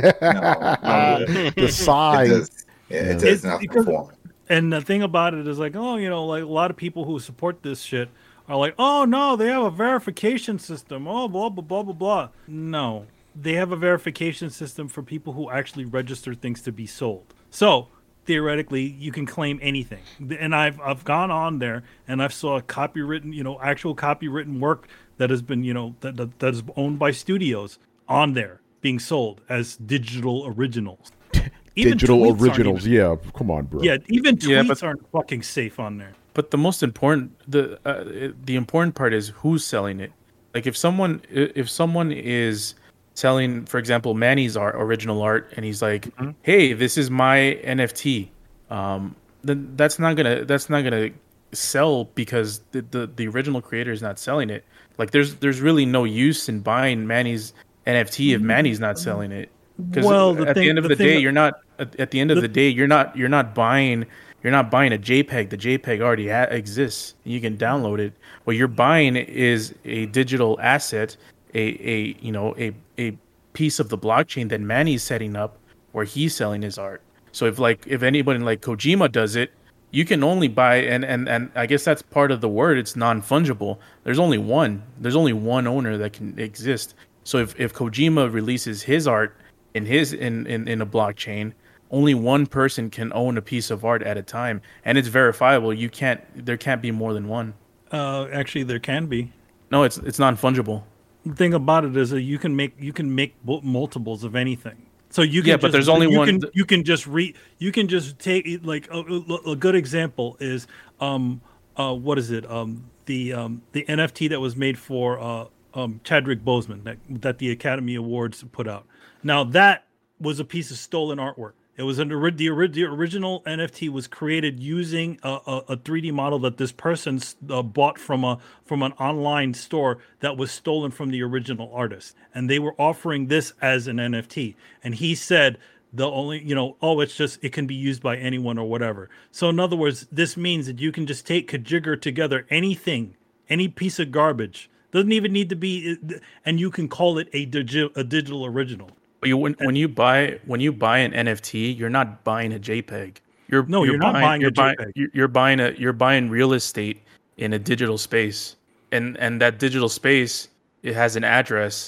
no, the sign. Yeah, it does not perform. And the thing about it is like, oh, you know, like a lot of people who support this shit are like, oh, no, they have a verification system. Oh, blah, blah, blah, blah, blah. No, they have a verification system for people who actually register things to be sold. So theoretically, you can claim anything. And I've I've gone on there and I've saw copywritten, you know, actual copywritten work that has been, you know, that, that, that is owned by studios on there being sold as digital originals. Even digital originals, even, yeah. Come on, bro. Yeah, even tweets yeah, but, aren't fucking safe on there. But the most important, the uh, the important part is who's selling it. Like if someone if someone is selling, for example, Manny's art, original art, and he's like, mm-hmm. "Hey, this is my N F T," um, then that's not gonna that's not gonna sell because the, the the original creator is not selling it. Like there's there's really no use in buying Manny's N F T if Manny's not selling it. Because well, the at thing, the end of the, the day, that, you're not at, at the end of the, the day, you're not you're not buying you're not buying a JPEG. The JPEG already ha- exists. You can download it. What you're buying is a digital asset, a, a you know a a piece of the blockchain that Manny's setting up, where he's selling his art. So if like if anybody like Kojima does it, you can only buy and and and I guess that's part of the word. It's non-fungible. There's only one. There's only one owner that can exist. So if if Kojima releases his art in his in, in, in a blockchain, only one person can own a piece of art at a time, and it's verifiable. You can't there can't be more than one. Uh, actually, there can be. No, it's it's non-fungible. The thing about it is that you can make you can make multiples of anything. So you can yeah, just, but there's only you one. Can, you can just re you can just take like a, a good example is um uh what is it um the um the N F T that was made for uh um Chadwick Boseman that that the Academy Awards put out. Now that was a piece of stolen artwork. It was an the, the original N F T was created using a, a, a three D model that this person uh, bought from a from an online store that was stolen from the original artist, and they were offering this as an N F T. And he said the only you know oh it's just it can be used by anyone or whatever. So in other words, this means that you can just take kajigger together anything, any piece of garbage. Doesn't even need to be, and you can call it a, digi- a digital original. You, when, when you buy when you buy an N F T, you're not buying a JPEG. You're no, you're, you're not buying, buying you're a buying, JPEG. You're, you're buying a you're buying real estate in a digital space, and and that digital space it has an address,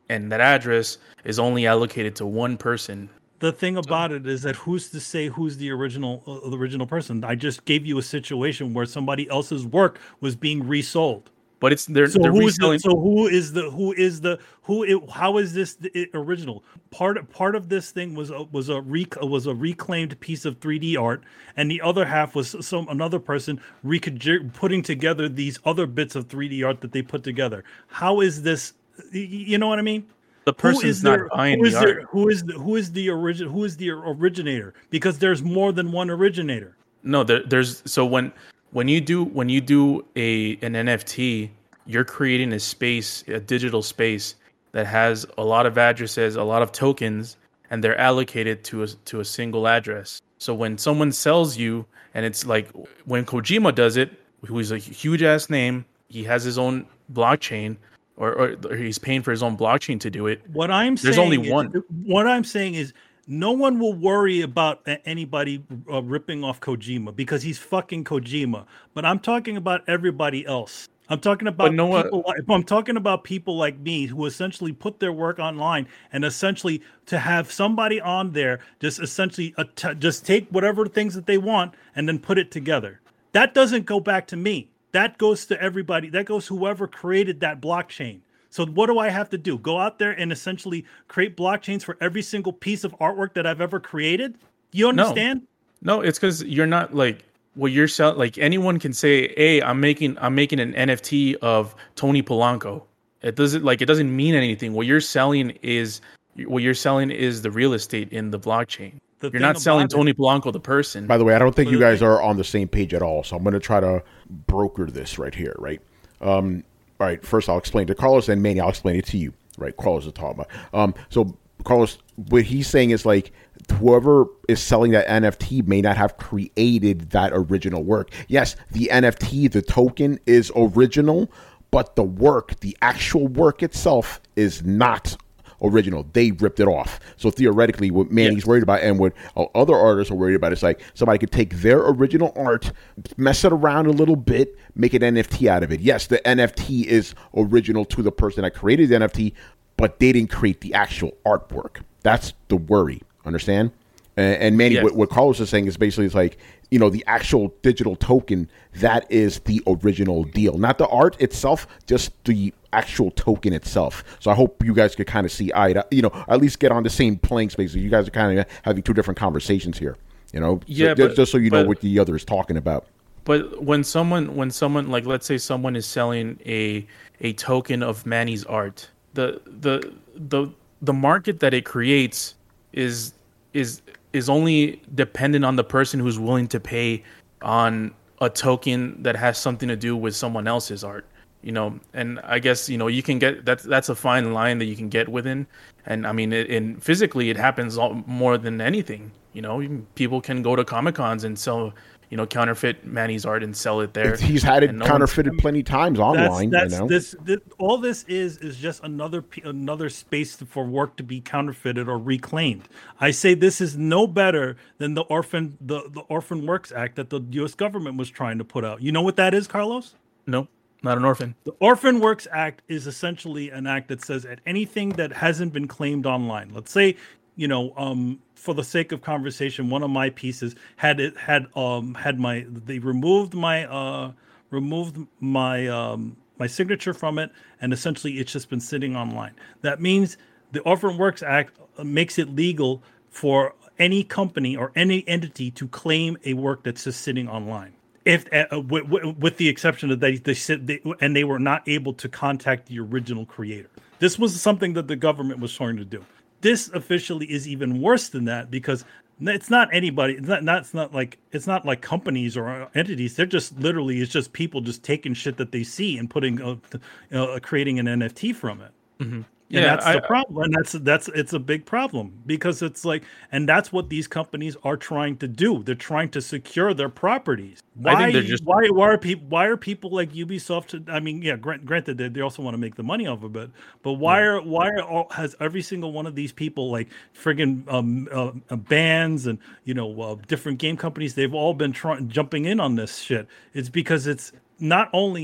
and that address is only allocated to one person. The thing about it is that who's to say who's the original uh, the original person? I just gave you a situation where somebody else's work was being resold. But it's they're, So they're who is the, reselling. so who is the who is the who it, how is this the original? Part part of this thing was a, was a rec, was a reclaimed piece of three D art, and the other half was some another person reconj- putting together these other bits of three D art that they put together. How is this? You know what I mean? The person's who is not their, buying who is the their, art. who is the, who is the origin who is the originator? Because there's more than one originator. No, there, there's so when when you do when you do a an N F T, you're creating a space, a digital space that has a lot of addresses, a lot of tokens, and they're allocated to a to a single address. So when someone sells you, and it's like when Kojima does it, who is a huge ass name, he has his own blockchain. Or, or he's paying for his own blockchain to do it. What I'm There's saying only is, one. What I'm saying is, no one will worry about anybody uh, ripping off Kojima because he's fucking Kojima. But I'm talking about everybody else. I'm talking about no one- people. Like, I'm talking about people like me who essentially put their work online, and essentially to have somebody on there just essentially att- just take whatever things that they want and then put it together. That doesn't go back to me. That goes to everybody. That goes whoever created that blockchain. So what do I have to do? Go out there and essentially create blockchains for every single piece of artwork that I've ever created? You understand? No, no it's because you're not like what you're selling. Like anyone can say, "Hey, I'm making I'm making an N F T of Tony Polanco." It doesn't like it doesn't mean anything. What you're selling is what you're selling is the real estate in the blockchain. The You're thing not selling about it- Tony Polanco, the person. By the way, I don't think But you the guys thing- are on the same page at all. So I'm going to try to broker this right here, right? Um, all right. First, I'll explain to Carlos and Manny. I'll explain it to you, right? Carlos is talking about. Um, so Carlos, what he's saying is like whoever is selling that N F T may not have created that original work. Yes, the N F T, the token is original, but the work, the actual work itself, is not original. They ripped it off. So theoretically, what Manny's Yes. worried about and what other artists are worried about is like somebody could take their original art, mess it around a little bit, make an N F T out of it. Yes, the N F T is original to the person that created the N F T, but they didn't create the actual artwork. That's the worry. Understand? And, and Manny, Yes. what, what Carlos is saying is basically it's like, you know, the actual digital token, that is the original deal. Not the art itself, just the actual token itself. So I hope you guys could kind of see eye to, you know, at least get on the same playing space. You guys are kind of having two different conversations here, you know, Yeah, so, but- just, just so you know but- what the other is talking about. But when someone, when someone, like let's say someone is selling a a token of Manny's art, the the the the market that it creates is is is only dependent on the person who's willing to pay on a token that has something to do with someone else's art. You know, and I guess you know you can get that's that's a fine line that you can get within, and I mean, it, in physically it happens all, more than anything. You know, people can go to Comic Cons and sell, you know, counterfeit Manny's art and sell it there. He's had it and no one- counterfeited plenty times online, That's, that's you know. this, this. All this is is just another p- another space for work to be counterfeited or reclaimed. I say this is no better than the orphan the the Orphan Works Act that the U S government was trying to put out. You know what that is, Carlos? No, not an orphan. The Orphan Works Act is essentially an act that says that anything that hasn't been claimed online, let's say, you know, um, for the sake of conversation, one of my pieces had it had um had my they removed my uh removed my um my signature from it, and essentially it's just been sitting online. That means the Orphan Works Act makes it legal for any company or any entity to claim a work that's just sitting online. If uh, w- w- with the exception of that, they, they said they, and they were not able to contact the original creator. This was something that the government was trying to do. This officially is even worse than that because it's not anybody. It's not, not. It's not like it's not like companies or entities. They're just literally. It's just people just taking shit that they see and putting, uh, uh, creating an N F T from it. Mm-hmm. And Yeah, that's I- the problem. And that's that's it's a big problem because it's like, and that's what these companies are trying to do. They're trying to secure their properties. Why? I think they're just- why? Why are people? Why are people like Ubisoft? I mean, yeah, grant, granted, they, they also want to make the money off of it. But why are why are all, has every single one of these people like friggin' um, uh, uh, bands and you know uh, different game companies? They've all been trying jumping in on this shit. It's because it's not only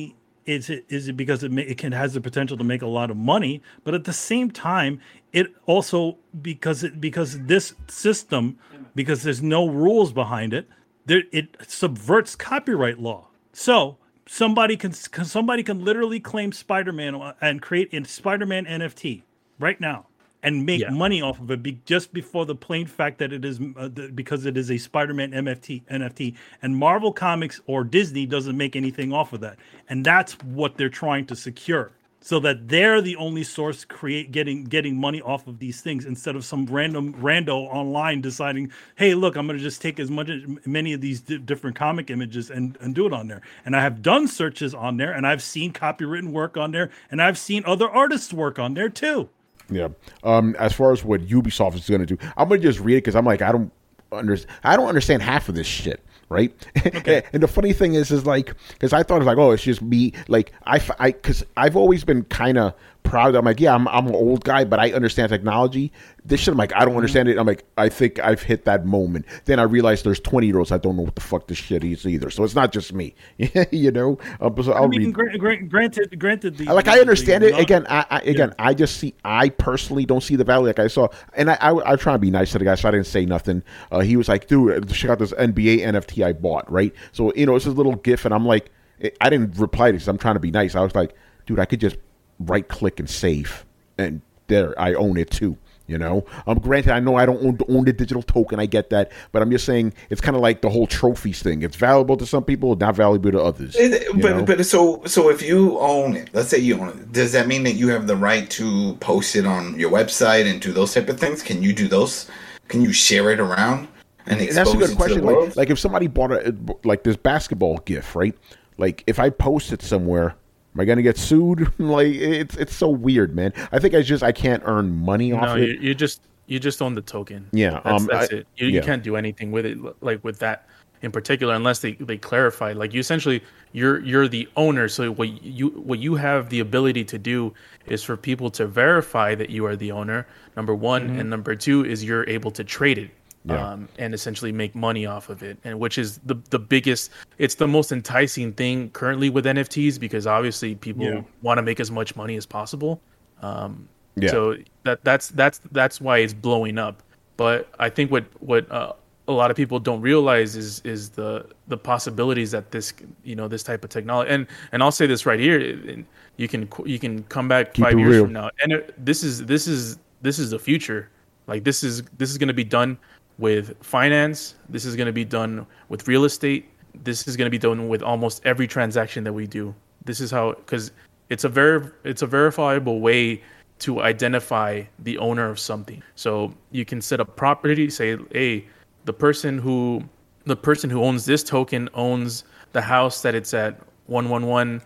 is it is it because it ma- it can has the potential to make a lot of money, but at the same time, it also because it because this system because there's no rules behind it, there it subverts copyright law. So somebody can somebody can literally claim Spider-Man and create a Spider-Man N F T right now and make Yeah. money off of it be, just before the plain fact that it is uh, the, because it is a Spider-Man N F T N F T, and Marvel Comics or Disney doesn't make anything off of that, and that's what they're trying to secure, so that they're the only source create getting getting money off of these things instead of some random rando online deciding, hey, look, I'm going to just take as much as many of these di- different comic images and, and do it on there. And I have done searches on there, and I've seen copywritten work on there, and I've seen other artists work on there too. Yeah. Um, as far as what Ubisoft is going to do, I'm going to just read it because I'm like, I don't understand. I don't understand half of this shit. Right. Okay. And the funny thing is, is like, because I thought it was like, oh, it's just me. Like, I, I, because I've always been kind of proud. I'm like, yeah, I'm, I'm an old guy, but I understand technology. This shit, I'm like, I don't understand it. I'm like, I think I've hit that moment. Then I realized there's twenty year olds that don't know what the fuck this shit is either. So it's not just me. you know. Um, so I'll I mean, read. gra- gra- granted, granted, the, Like I understand the, it. Again, I, I again, Yeah. I just see. I personally don't see the value. Like I saw, and I, I, I try to be nice to the guy, so I didn't say nothing. Uh, he was like, "Dude, check out this N B A N F T I bought." Right. So you know, it's this little GIF, and I'm like, I didn't reply to this. I'm trying to be nice. I was like, "Dude, I could just right click and save, and there, I own it too." You know, um, granted, I know I don't own, own the digital token. I get that, but I'm just saying it's kind of like the whole trophies thing. It's valuable to some people, not valuable to others. It- you know? but but so so if you own it, let's say you own it, does that mean that you have the right to post it on your website and do those type of things? Can you do those? Can you share it around and expose That's a it good to question. the world? Like, like if somebody bought a like this basketball GIF, right? Like if I post it somewhere, am I gonna get sued? Like it's it's so weird, man. I think I just I can't earn money off No, it. you, you just you just own the token. Yeah, that's, um, that's I- it. You, yeah. you can't do anything with it, like with that in particular, unless they, they clarify. Like you essentially, you're you're the owner. So what you what you have the ability to do is for people to verify that you are the owner. Number one, Mm-hmm. and number two is you're able to trade it. Yeah. Um, and essentially make money off of it, and which is the the biggest. It's the most enticing thing currently with N F Ts because obviously people Yeah. want to make as much money as possible. Um, Yeah. So that that's that's that's why it's blowing up. But I think what what uh, a lot of people don't realize is is the the possibilities that this you know this type of technology and and I'll say this right here, and you can you can come back Keep five it years real. from now, and it, this is this is this is the future. Like this is this is going to be done with finance. This is going to be done with real estate. This is going to be done with almost every transaction that we do. This is how because it's a ver it's a verifiable way to identify the owner of something. So you can set up property, say, hey, the person who the person who owns this token owns the house that it's at one one one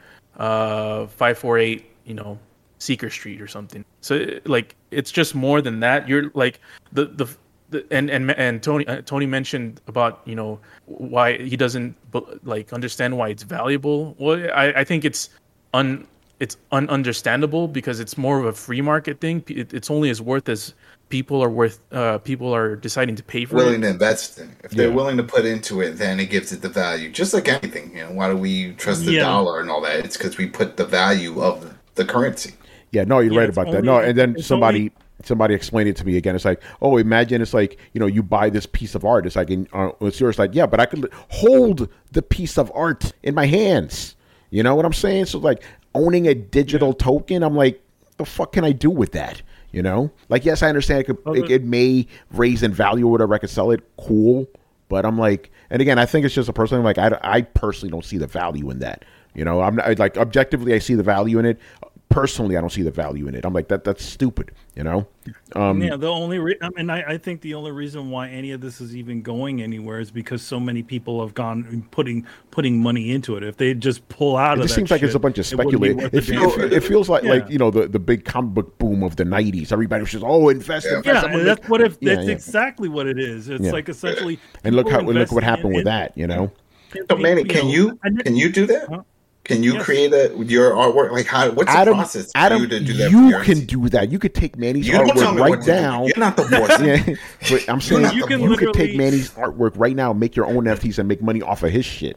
uh five four eight, you know, Seeker Street or something. So like it's just more than that. You're like the the, the and and and Tony uh, Tony mentioned about, you know, why he doesn't like understand why it's valuable. Well, I I think it's un it's ununderstandable because it's more of a free market thing. It, it's only as worth as people are worth. Uh, people are deciding to pay for willing it. to invest in. If they're Yeah. willing to put into it, then it gives it the value. Just like anything, you know, why do we trust the Yeah. dollar and all that? It's because we put the value of the currency. Yeah, no, you're Yeah, right it's about that. only- No, and then it's somebody only- somebody explained it to me again. It's like, oh, imagine it's like, you know, you buy this piece of art. It's like, in, uh, it's yours. Like, yeah, but I could hold the piece of art in my hands. You know what I'm saying? So like owning a digital token, I'm like, the fuck can I do with that? You know, like, yes, I understand it, could, Well, it, it may raise in value or whatever. I could sell it. Cool. But I'm like, and again, I think it's just a personal, like, I, I personally don't see the value in that. You know, I'm not, like, objectively, I see the value in it. Personally, I don't see the value in it. I'm like, that that's stupid, you know? Um, Yeah, the only re- I mean, I, I think the only reason why any of this is even going anywhere is because so many people have gone and putting putting money into it. If they just pull out It of just that seems like it's shit, a bunch of it wouldn't be speculating. worth It, the feels- damn. it feels like, Yeah. like you know, the, the big comic book boom of the nineties. Everybody was just, oh, invest, Yeah. invest. Yeah, I'm gonna and that's make- what if Yeah, that's yeah. exactly what it is. It's Yeah. like essentially. And look how people look what investing happened in- with in- that, you know? So, Manny, can know, you and then- can you do that? Huh? Can you Yes. create a your artwork? Like, how? What's Adam, the process for Adam, you to do that? for you your can artist? do that. You could take Manny's You don't tell artwork me right what to do. now. You're not the boss. Yeah, but I'm saying not you, the can boss. you could take literally- Manny's artwork right now, make your own N F Ts, and make money off of his shit.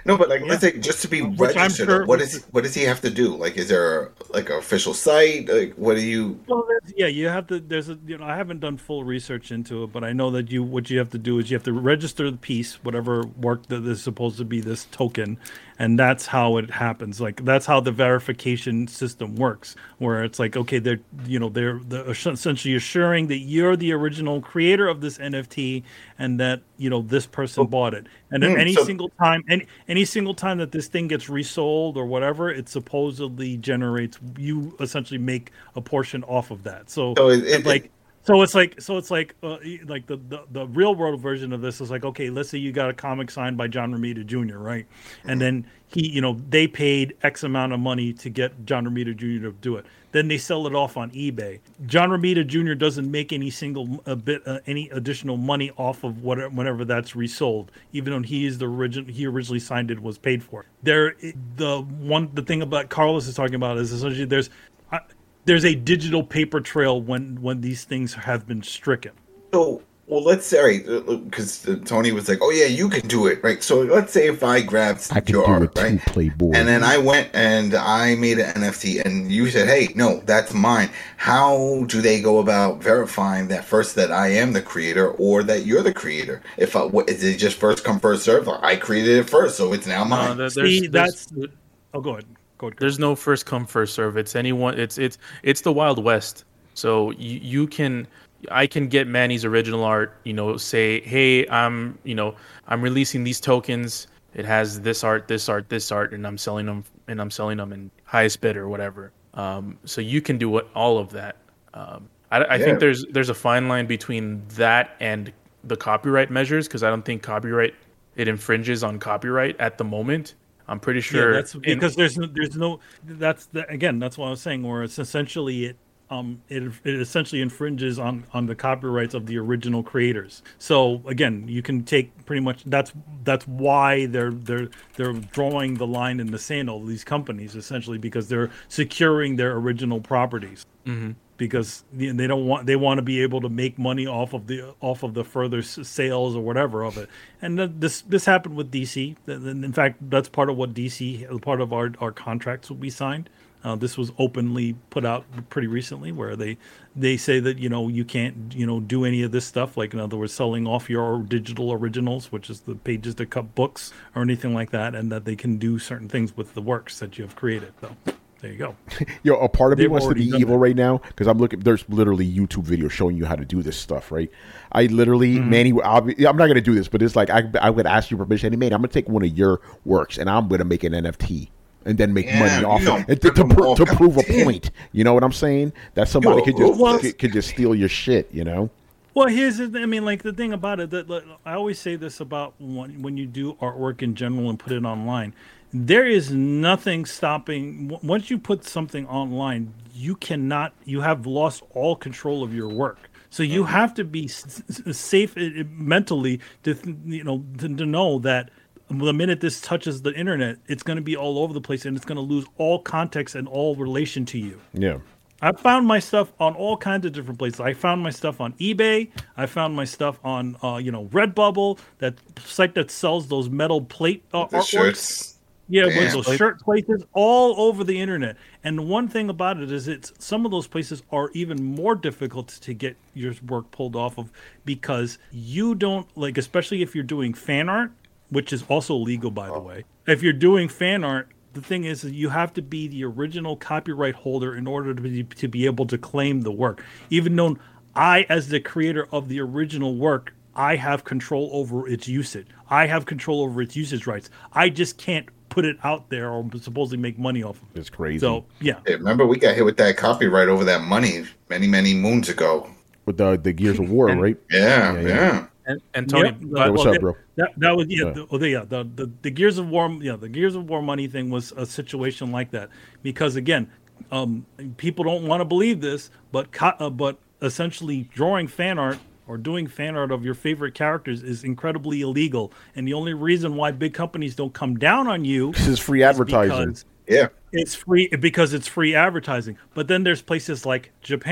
No, but like, Yeah. let's say just to be Which I'm registered, sure what was- is what does he have to do? Like, is there like an official site? Like, what do you? Well, there's- yeah, you have to. There's a you know I haven't done full research into it, but I know that you what you have to do is you have to register the piece, whatever work that is supposed to be this token, and that's how it happens. Like that's how the verification system works, where it's like okay, they're you know they're, they're essentially assuring that you're the original creator of this N F T and that you know this person bought it, and then Hmm, any so- single time any any single time that this thing gets resold or whatever, it supposedly generates you essentially make a portion off of that. So, So it- it- like so it's like so it's like uh, like the, the the real world version of this is like okay, let's say you got a comic signed by John Romita Junior right, and then he you know they paid X amount of money to get John Romita Junior to do it. Then they sell it off on eBay. John Romita Junior doesn't make any single a bit uh, any additional money off of whatever whenever that's resold, even though he is the original he originally signed it was paid for. There the one the thing about Carlos is talking about is essentially there's uh, there's a digital paper trail when when these things have been stricken. So, well, let's say because Tony was like, "Oh yeah, you can do it, right?" So let's say if I grabbed I can your do art, it too, right, Playboy. and then I went and I made an N F T, and you said, "Hey, no, that's mine." How do they go about verifying that first that I am the creator or that you're the creator? If I, what, is it just first come first serve? I created it first, so it's now Uh, mine. there- See, there's, that's oh, go ahead. Go ahead. there's no first come first serve. It's anyone. It's it's it's the Wild West. So you you can I can get Manny's original art. You know, say hey, I'm you know I'm releasing these tokens. It has this art, this art, this art, and I'm selling them and I'm selling them in highest bid or whatever. Um, so you can do what all of that. Um, I, I Yeah. think there's there's a fine line between that and the copyright measures because I don't think copyright it infringes on copyright at the moment. I'm pretty sure Yeah, that's in- because there's no, there's no that's the, again that's what I was saying where it's essentially it um it, it essentially infringes on on the copyrights of the original creators. So again, you can take pretty much that's that's why they're they're they're drawing the line in the sand, all these companies essentially because they're securing their original properties. Mhm. Because you know, they don't want they want to be able to make money off of the off of the further s- sales or whatever of it, and th- this this happened with D C. Th- th- In fact, that's part of what D C part of our our contracts will be signed. Uh, this was openly put out pretty recently, where they they say that you know you can't you know do any of this stuff, like in other words, selling off your digital originals, which is the pages that cut books or anything like that, and that they can do certain things with the works that you have created. So there you go. Yo, a part of me They've wants to already be done evil that. right now because I'm looking. There's literally YouTube videos showing you how to do this stuff, right? I literally, Mm-hmm. Manny, I'll be, I'm not going to do this, but it's like I, I would ask you permission. Hey, man, I'm going to take one of your works and I'm going to make an N F T and then make Yeah, money you off know, it and to, to, rip 'em pro- off. to prove a God damn. point. You know what I'm saying? That somebody Yo, could just well- could, could just steal your shit. You know? Well, here's the thing. I mean, like the thing about it that like, I always say this about when, when you do artwork in general and put it online. There is nothing stopping w- once you put something online. You cannot. You have lost all control of your work. So you have to be s- s- safe uh, mentally to th- you know to, to know that the minute this touches the internet, it's going to be all over the place and it's going to lose all context and all relation to you. Yeah. I found my stuff on all kinds of different places. I found my stuff on eBay. I found my stuff on, uh, you know, Redbubble, that site that sells those metal plate uh, The artworks. shirts. Yeah, with Damn. those shirt places all over the internet. And the one thing about it is, it's some of those places are even more difficult to get your work pulled off of because you don't like, especially if you're doing fan art, which is also legal, by the way. If you're doing fan art, the thing is that you have to be the original copyright holder in order to be, to be able to claim the work. Even though I, as the creator of the original work, I have control over its usage. I have control over its usage rights. I just can't put it out there or supposedly make money off of it. It's crazy. So, yeah. Hey, remember, we got hit with that copyright over that money many, many moons ago. With the the Gears of War, And- right? Yeah, Yeah, yeah. yeah. And, and Tony, Yep. but- what's Well, up, bro? That, that was yeah, Yeah. the, oh, the, yeah the, the the Gears of War yeah the Gears of War money thing was a situation like that because again, um, people don't want to believe this, but co- uh, but essentially drawing fan art or doing fan art of your favorite characters is incredibly illegal, and the only reason why big companies don't come down on you This is free is advertising. because Yeah. it's free because it's free advertising. But then there's places like Japan,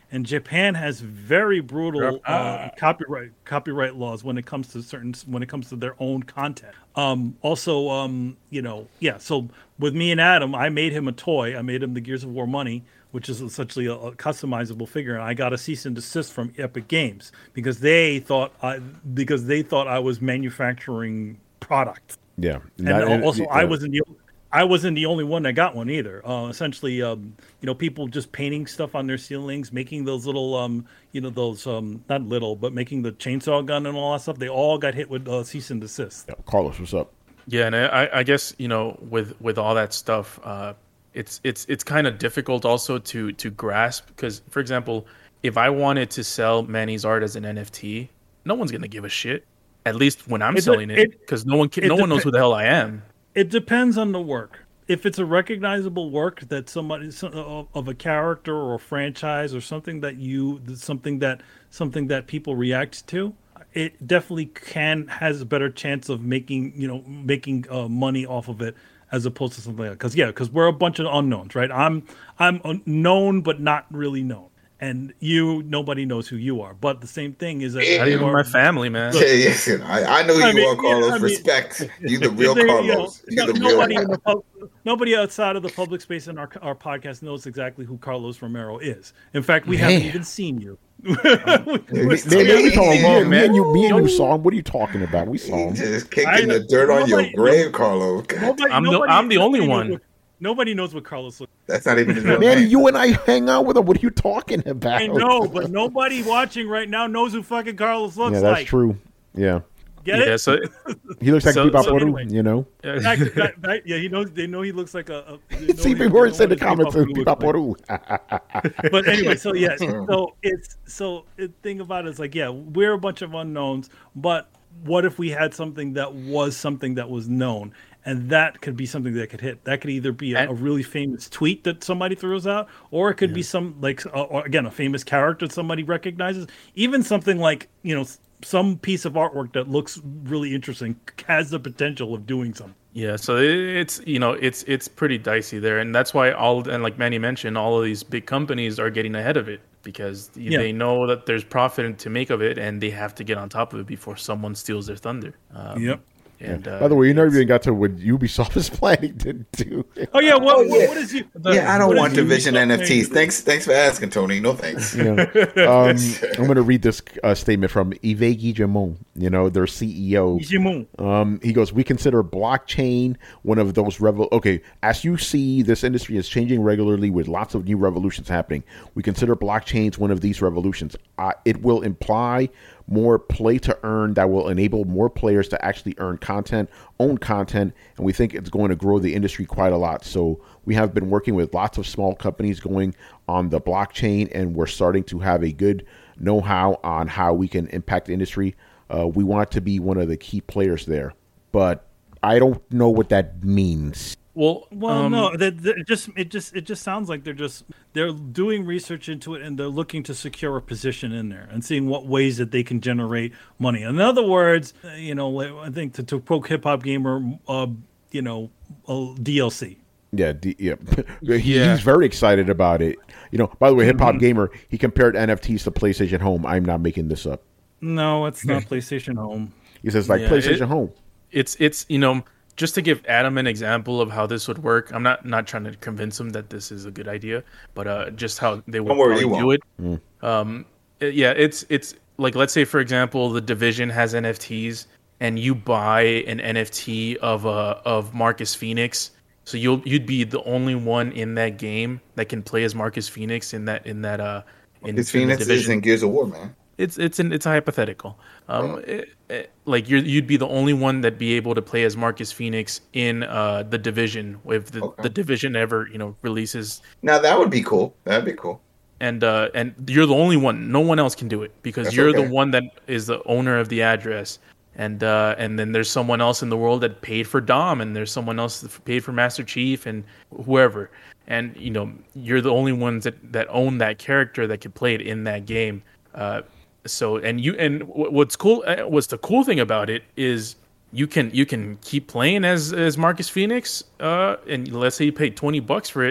and Japan has very brutal Ah. uh, copyright copyright laws when it comes to certain when it comes to their own content. Um, also, um, you know, yeah. So with me and Adam, I made him a toy. I made him the Gears of War Money, which is essentially a, a customizable figure, and I got a cease and desist from Epic Games because they thought I because they thought I was manufacturing product. Yeah, And Not- al- also, yeah. I wasn't the I wasn't the only one that got one either. Uh, essentially, um, you know, people just painting stuff on their ceilings, making those little, um, you know, those um, not little, but making the chainsaw gun and all that stuff. They all got hit with uh, cease and desist. Yeah, Carlos, what's up? Yeah, and I, I guess you know with with all that stuff, uh, it's it's it's kind of difficult also to to grasp because, for example, if I wanted to sell Manny's art as an N F T, no one's gonna give a shit. At least when I'm It de- selling it, it- because no one can, it no one knows depe- who the hell I am. It depends on the work. If it's a recognizable work that somebody some- of a character or a franchise or something that you something that something that people react to, it definitely can has a better chance of making you know making uh, money off of it as opposed to something like that. Because yeah, because we're a bunch of unknowns, right? I'm I'm un- known but not really known, and you nobody knows who you are. But the same thing is that Not you even are- my family, man. Yeah, yes, I, I know who I you mean, are, Carlos. yeah, I mean- Respect. You the real They- you know, Carlos. You no- the real nobody, in the pub, nobody outside of the public space in our our podcast knows exactly who Carlos Romero is. In fact, we haven't Man. even seen you. Man, We're man, still- we saw him. on, Me, man. and you, me and you saw him. What are you talking about? We saw You him. just kicking I- the dirt on your nobody- grave, Carlos. God, Nobody, I'm the- nobody- I'm the only nobody one. knows what- nobody knows what Carlos looks that's not even his real Man, name. you and I hang out with him. What are you talking about? like. I know, but nobody watching right now knows who fucking Carlos looks Yeah, that's like. true. Yeah, Get Yeah, it? so he looks like So- Bebop so Oru, anyway. you know. Back- back- back- yeah, he knows. They know he looks like a. a they know See, he- before they it said know the what comments, Bebop Bebop looks like. Oru. But anyway, so yeah, so it's so the thing about it is like, yeah, we're a bunch of unknowns, but what if we had something that was something that was known, and that could be something that could hit? That could either be a, And- a really famous tweet that somebody throws out, or it could be some like, uh, or again, a famous character somebody recognizes. Even something like you know, s- some piece of artwork that looks really interesting has the potential of doing something. Yeah, so it- it's you know it's it's pretty dicey there, and that's why all and like Manny mentioned, all of these big companies are getting ahead of it because Yeah. they know that there's profit to make of it, and they have to get on top of it before someone steals their thunder. Um, Yep. And uh, By the way, you never it's- even got to what Ubisoft is planning to do. Oh yeah, what, Oh, yeah. what is you? Yeah, I don't what want is you- Division N F Ts. Thanks, thanks for asking, Tony. No thanks. You know, um, I'm going to read this uh, statement from Yves Guillemot, you know, their C E O. Digimon. Um, he goes, we consider blockchain one of those revol. Okay, as you see, this industry is changing regularly with lots of new revolutions happening. We consider blockchains one of these revolutions. Uh, it will imply more play to earn that will enable more players to actually earn content, own content, and we think it's going to grow the industry quite a lot. So we have been working with lots of small companies going on the blockchain, and we're starting to have a good know-how on how we can impact the industry. Uh, we want to be one of the key players there, but I don't know what that means. well, Well, um, no, that, that it just it just it just sounds like they're just they're doing research into it and they're looking to secure a position in there and seeing what ways that they can generate money. In other words, uh, you know, like, I think to, to pro hip hop gamer, uh, you know, uh, D L C. Yeah, D- yeah. He- Yeah. He's very excited about it. You know, by the way, Hip Hop Gamer, he compared N F Ts to PlayStation Home. I'm not making this up. No, it's not PlayStation Home. He says like Yeah, PlayStation it- Home. it's it's you know just to give Adam an example of how this would work. I'm not not trying to convince him that this is a good idea, but uh, just how they would Don't worry, probably you do won't. it. Um, it- yeah, it's it's like let's say for example, the Division has N F Ts, and you buy an N F T of uh of Marcus Phoenix. So you'll you'd be the only one in that game that can play as Marcus Phoenix in that in that uh in, His in the Phoenix is Division. in Gears of War, man. It's it's an it's a hypothetical. Um, it- it- like you're you'd be the only one that be able to play as Marcus Phoenix in uh the Division if the, Okay. the Division ever you know releases, Now that would be cool. That'd be cool. and uh and you're the only one. No one else can do it because That's you're okay. the one that is the owner of the address. And uh, and then there's someone else in the world that paid for Dom, and there's someone else that paid for Master Chief and whoever. And you know you're the only ones that, that own that character that can play it in that game. Uh, so and you and wh- what's cool, uh, what's the cool thing about it is you can you can keep playing as as Marcus Phoenix. Uh, and let's say you pay twenty bucks for it.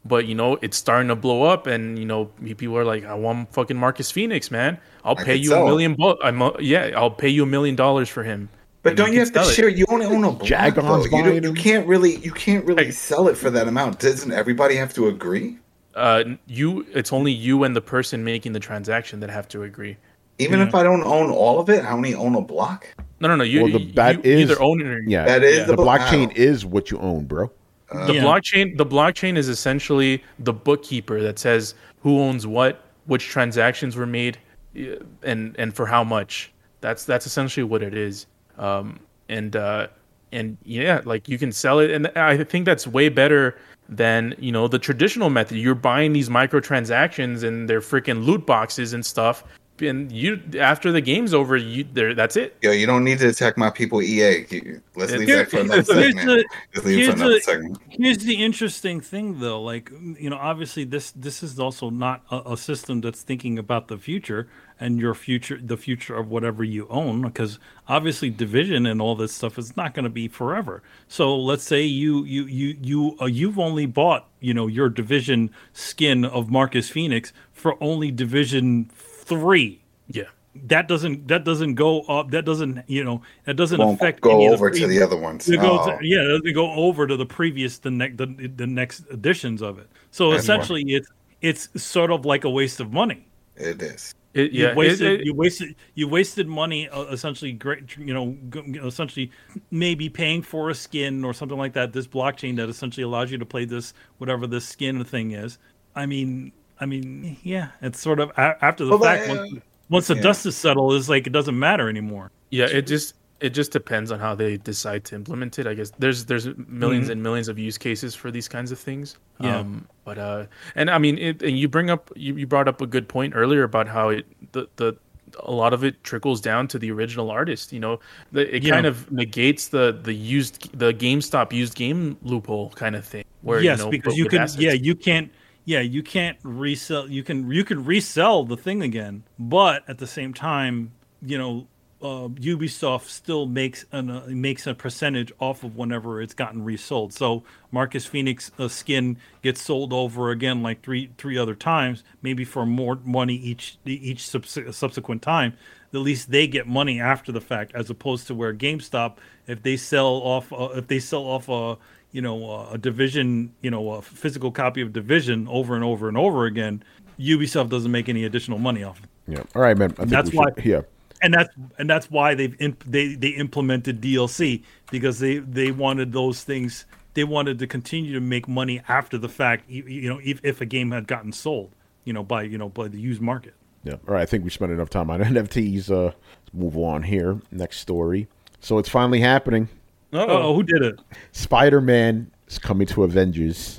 but you know it's starting to blow up, and you know people are like, I want fucking Marcus Phoenix, man. I'll I pay could you sell a him. million. Bu- I'm, uh, yeah, I'll pay you a million dollars for him. But And don't you can have to sell it. share? You only own a block, Jagon's though. You, buying don't, you him. can't really, you can't really Hey. sell it for that amount. Doesn't everybody have to agree? Uh, you, it's only you and the person making the transaction that have to agree. Even Yeah. if I don't own all of it, I only own a block. No, no, no. You, Well, the- you, that you is- either own it or Yeah, That is Yeah. the the block. blockchain is what you own, bro. The Yeah. blockchain, the blockchain is essentially the bookkeeper that says who owns what, which transactions were made, yeah, and and for how much. That's that's essentially what it is. Um, and uh, and yeah, like you can sell it, and I think that's way better than you know the traditional method. You're buying these microtransactions and they're freaking loot boxes and stuff. And you, after the game's over, you there. That's it. Yo, you don't need to attack my people, E A. You- Let's leave Here- that for another here's segment. the- Let's leave it for here's another the- segment. Here's the interesting thing, though. Like, you know, obviously this this is also not a, a system that's thinking about the future and your future, the future of whatever you own, because obviously division and all this stuff is not going to be forever. So let's say you you you you uh, you've only bought you know your division skin of Marcus Phoenix for only division three. Yeah. That doesn't that doesn't go up. That doesn't you know that doesn't Won't affect go any of over to previous- the other ones. it goes, Oh. yeah, it doesn't go over to the previous, the next, the, the next editions of it. So That's essentially, it's it's sort of like a waste of money. It is. It, You yeah. it- wasted, it- you wasted, you wasted money. Uh, essentially, great, you know, g- essentially maybe paying for a skin or something like that. This blockchain that essentially allows you to play this whatever this skin thing is. I mean, I mean, yeah, it's sort of a- after the Well, fact. uh, once, once the yeah. dust is settled, it's like it doesn't matter anymore. Yeah, it just it just depends on how they decide to implement it. I guess there's there's 1000000s Mhm. and millions of use cases for these kinds of things. Yeah. Um, but uh, and I mean, it, and you bring up you, you brought up a good point earlier about how it the the a lot of it trickles down to the original artist. You know, the, it Yeah. kind of negates the the used the GameStop used game loophole kind of thing. Where yes, you know, because but you with can. assets. Yeah, you can't. Yeah, you can't resell. You can. You can resell the thing again, but at the same time, you know, uh, Ubisoft still makes an uh, makes a percentage off of whenever it's gotten resold. So Marcus Phoenix uh, skin gets sold over again like three three other times, maybe for more money each each subs- subsequent time. At least they get money after the fact, as opposed to where GameStop, if they sell off, uh, if they sell off a you know uh, a Division, you know a physical copy of Division over and over and over again, Ubisoft doesn't make any additional money off it. Yeah. All right, man. I think That's we why- should, yeah. And that's and that's why they've imp- they they implemented D L C, because they they wanted those things. They wanted to continue to make money after the fact. You, you know, if, if a game had gotten sold, you know, by you know by the used market. Yeah. All right. I think we spent enough time on N F Ts. Uh, let's move on here. Next story. So it's finally happening. Oh, who did it? Spider-Man is coming to Avengers.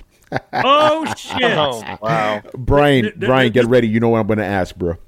Oh shit! Oh wow! Brian, Th- th- Brian, th- get ready. You know what I'm going to ask, bro.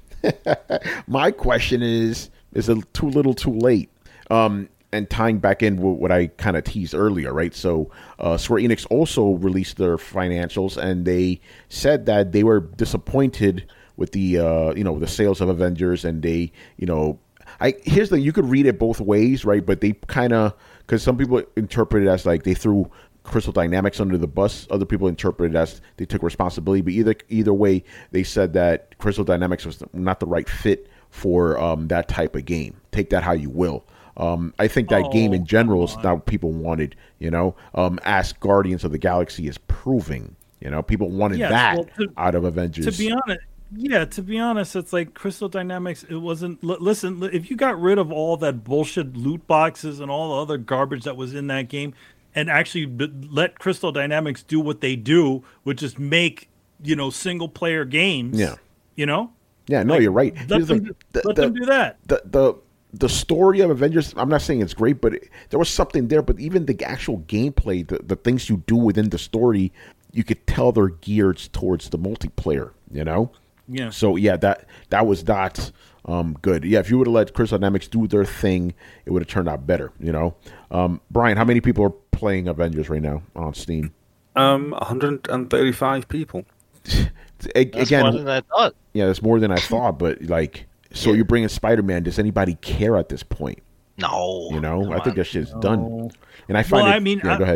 My question is: is it too little, too late? Um, and tying back in with what I kind of teased earlier, right? So, uh, Square Enix also released their financials, and they said that they were disappointed with the, uh, you know, the sales of Avengers, and they, you know, I here's the you could read it both ways, right? But they kind of because some people interpret it as like they threw Crystal Dynamics under the bus. Other people interpret it as they took responsibility. But either either way, they said that Crystal Dynamics was not the right fit for um, that type of game. Take that how you will. Um, I think that Oh, game in general is come not what people wanted. You know, um, as Guardians of the Galaxy is proving. You know, people wanted Yes, that well, to- out of Avengers. To be honest, yeah, to be honest, it's like Crystal Dynamics. It wasn't. L- listen, li- if you got rid of all that bullshit loot boxes and all the other garbage that was in that game, and actually b- let Crystal Dynamics do what they do, which is make you know single player games. Yeah. You know, yeah, no, Like, you're right. let Here's them the- do- the- let the- them do that. the the the story of Avengers, I'm not saying it's great, but it, there was something there. But even the actual gameplay, the, the things you do within the story, you could tell they're geared towards the multiplayer, you know? Yeah. So, yeah, that that was not um, good. Yeah, if you would have let Crystal Dynamics do their thing, it would have turned out better, you know? Um, Brian, how many people are playing Avengers right now on Steam? Um, one hundred thirty-five people. A- That's Again, more than I thought. yeah, that's more than I thought, but, like, so you're bringing Spider-Man. Does anybody care at this point? No, You know, come I think on. that shit's done. And I find Well, it. I mean, yeah, I- go ahead.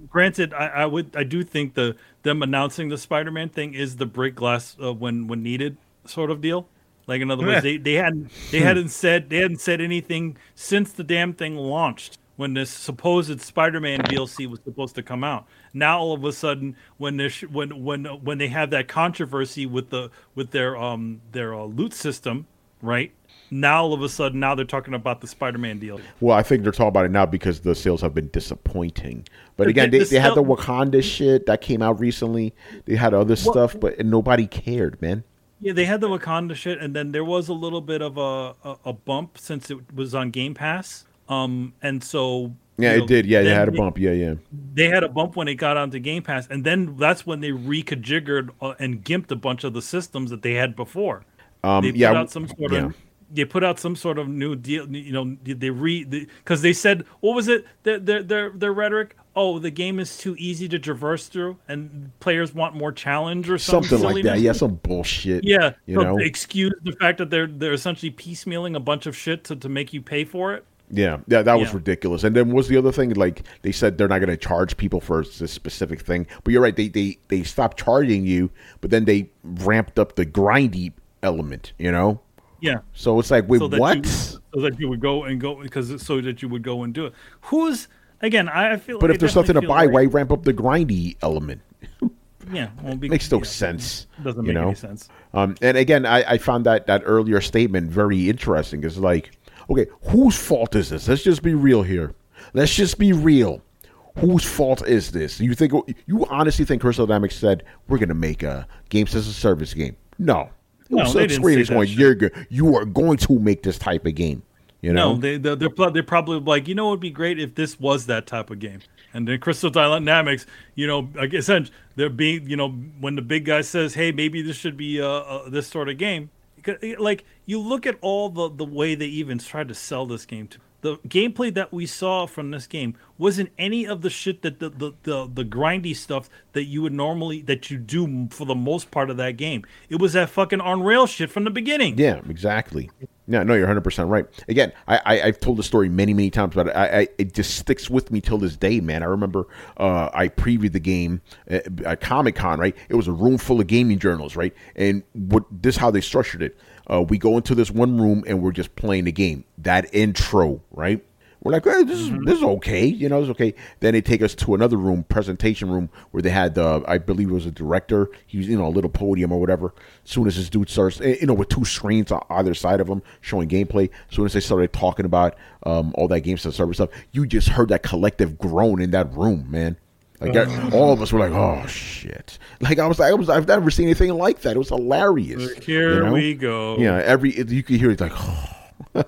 granted, I, I would, I do think the them announcing the Spider-Man thing is the break glass uh, when when needed sort of deal. Like in other words, they, they hadn't they hadn't said they hadn't said anything since the damn thing launched when this supposed Spider-Man D L C was supposed to come out. Now all of a sudden, when they when when when they have that controversy with the with their um their uh, loot system, right? Now all of a sudden, now they're talking about the Spider-Man deal. Well, I think they're talking about it now because the sales have been disappointing. But The- again, the they, they had the sale- Wakanda shit that came out recently. They had other stuff, but nobody cared, man. Yeah, they had the Wakanda shit, and then there was a little bit of a a, a bump since it was on Game Pass. Um, and so Yeah, you know, it did. Yeah, they then had a bump. Yeah, yeah. They had a bump when it got onto Game Pass, and then that's when they reconfigured uh, and gimped a bunch of the systems that they had before. Um, They put yeah, out some sort yeah. of they put out some sort of new deal. You know, they re because they said what was it? Their, their their their rhetoric. Oh, the game is too easy to traverse through, and players want more challenge or something, Something like that. silliness. Yeah, some bullshit. Yeah, you so know. excuse the fact that they're they're essentially piecemealing a bunch of shit to, to make you pay for it. Yeah, yeah, that was Yeah. ridiculous. And then what was the other thing? Like they said, they're not going to charge people for this specific thing. But you're right. They they they stopped charging you, but then they ramped up the grindy element. You know. Yeah. So it's like, wait, so that what? You, so that you would go and go because so that you would go and do it. Who's again? I I feel. But I if there's definitely something to feel buy, like- why ramp up the grindy element? Yeah, well, be, Makes no yeah, sense. Doesn't you make know? any sense. Um, and again, I, I found that that earlier statement very interesting. It's like, okay, whose fault is this? Let's just be real here. Let's just be real. Whose fault is this? You think you honestly think Crystal Dynamics said we're going to make a games as a service game? No. No, So they didn't Square say Enix that going, shit. you're good. You are going to make this type of game. You know? No, they they're they're, pro- they're probably like, you know, what would be great if this was that type of game. And then Crystal Dynamics, you know, I guess they're being, you know, when the big guy says, "Hey, maybe this should be uh, uh, this sort of game," like you look at all the the way they even tried to sell this game to. The gameplay that we saw from this game wasn't any of the shit that the, the, the, the grindy stuff that you would normally that you do for the most part of that game. It was that fucking on rail shit from the beginning. Yeah, exactly. Yeah, no, you're one hundred percent right. Again, I, I, I've told the story many, many times, but I, I, it just sticks with me till this day, man. I remember uh, I previewed the game at, at Comic-Con, right? It was a room full of gaming journals, right? And what this is how they structured it. Uh, we go into this one room and we're just playing the game. That intro, right? We're like, hey, this is Mm-hmm. this is okay, you know, it's okay. Then they take us to another room, presentation room, where they had, uh, I believe it was a director. He was, you know, a little podium or whatever. As soon as this dude starts, eh, you know, with two screens on either side of him showing gameplay. As soon as they started talking about um, all that game stuff, service stuff, you just heard that collective groan in that room, man. Like that, all of us were like, "Oh shit!" Like I was, I was, I've never seen anything like that. It was hilarious. Here you know? we go. Yeah, every you could hear it like, "Oh,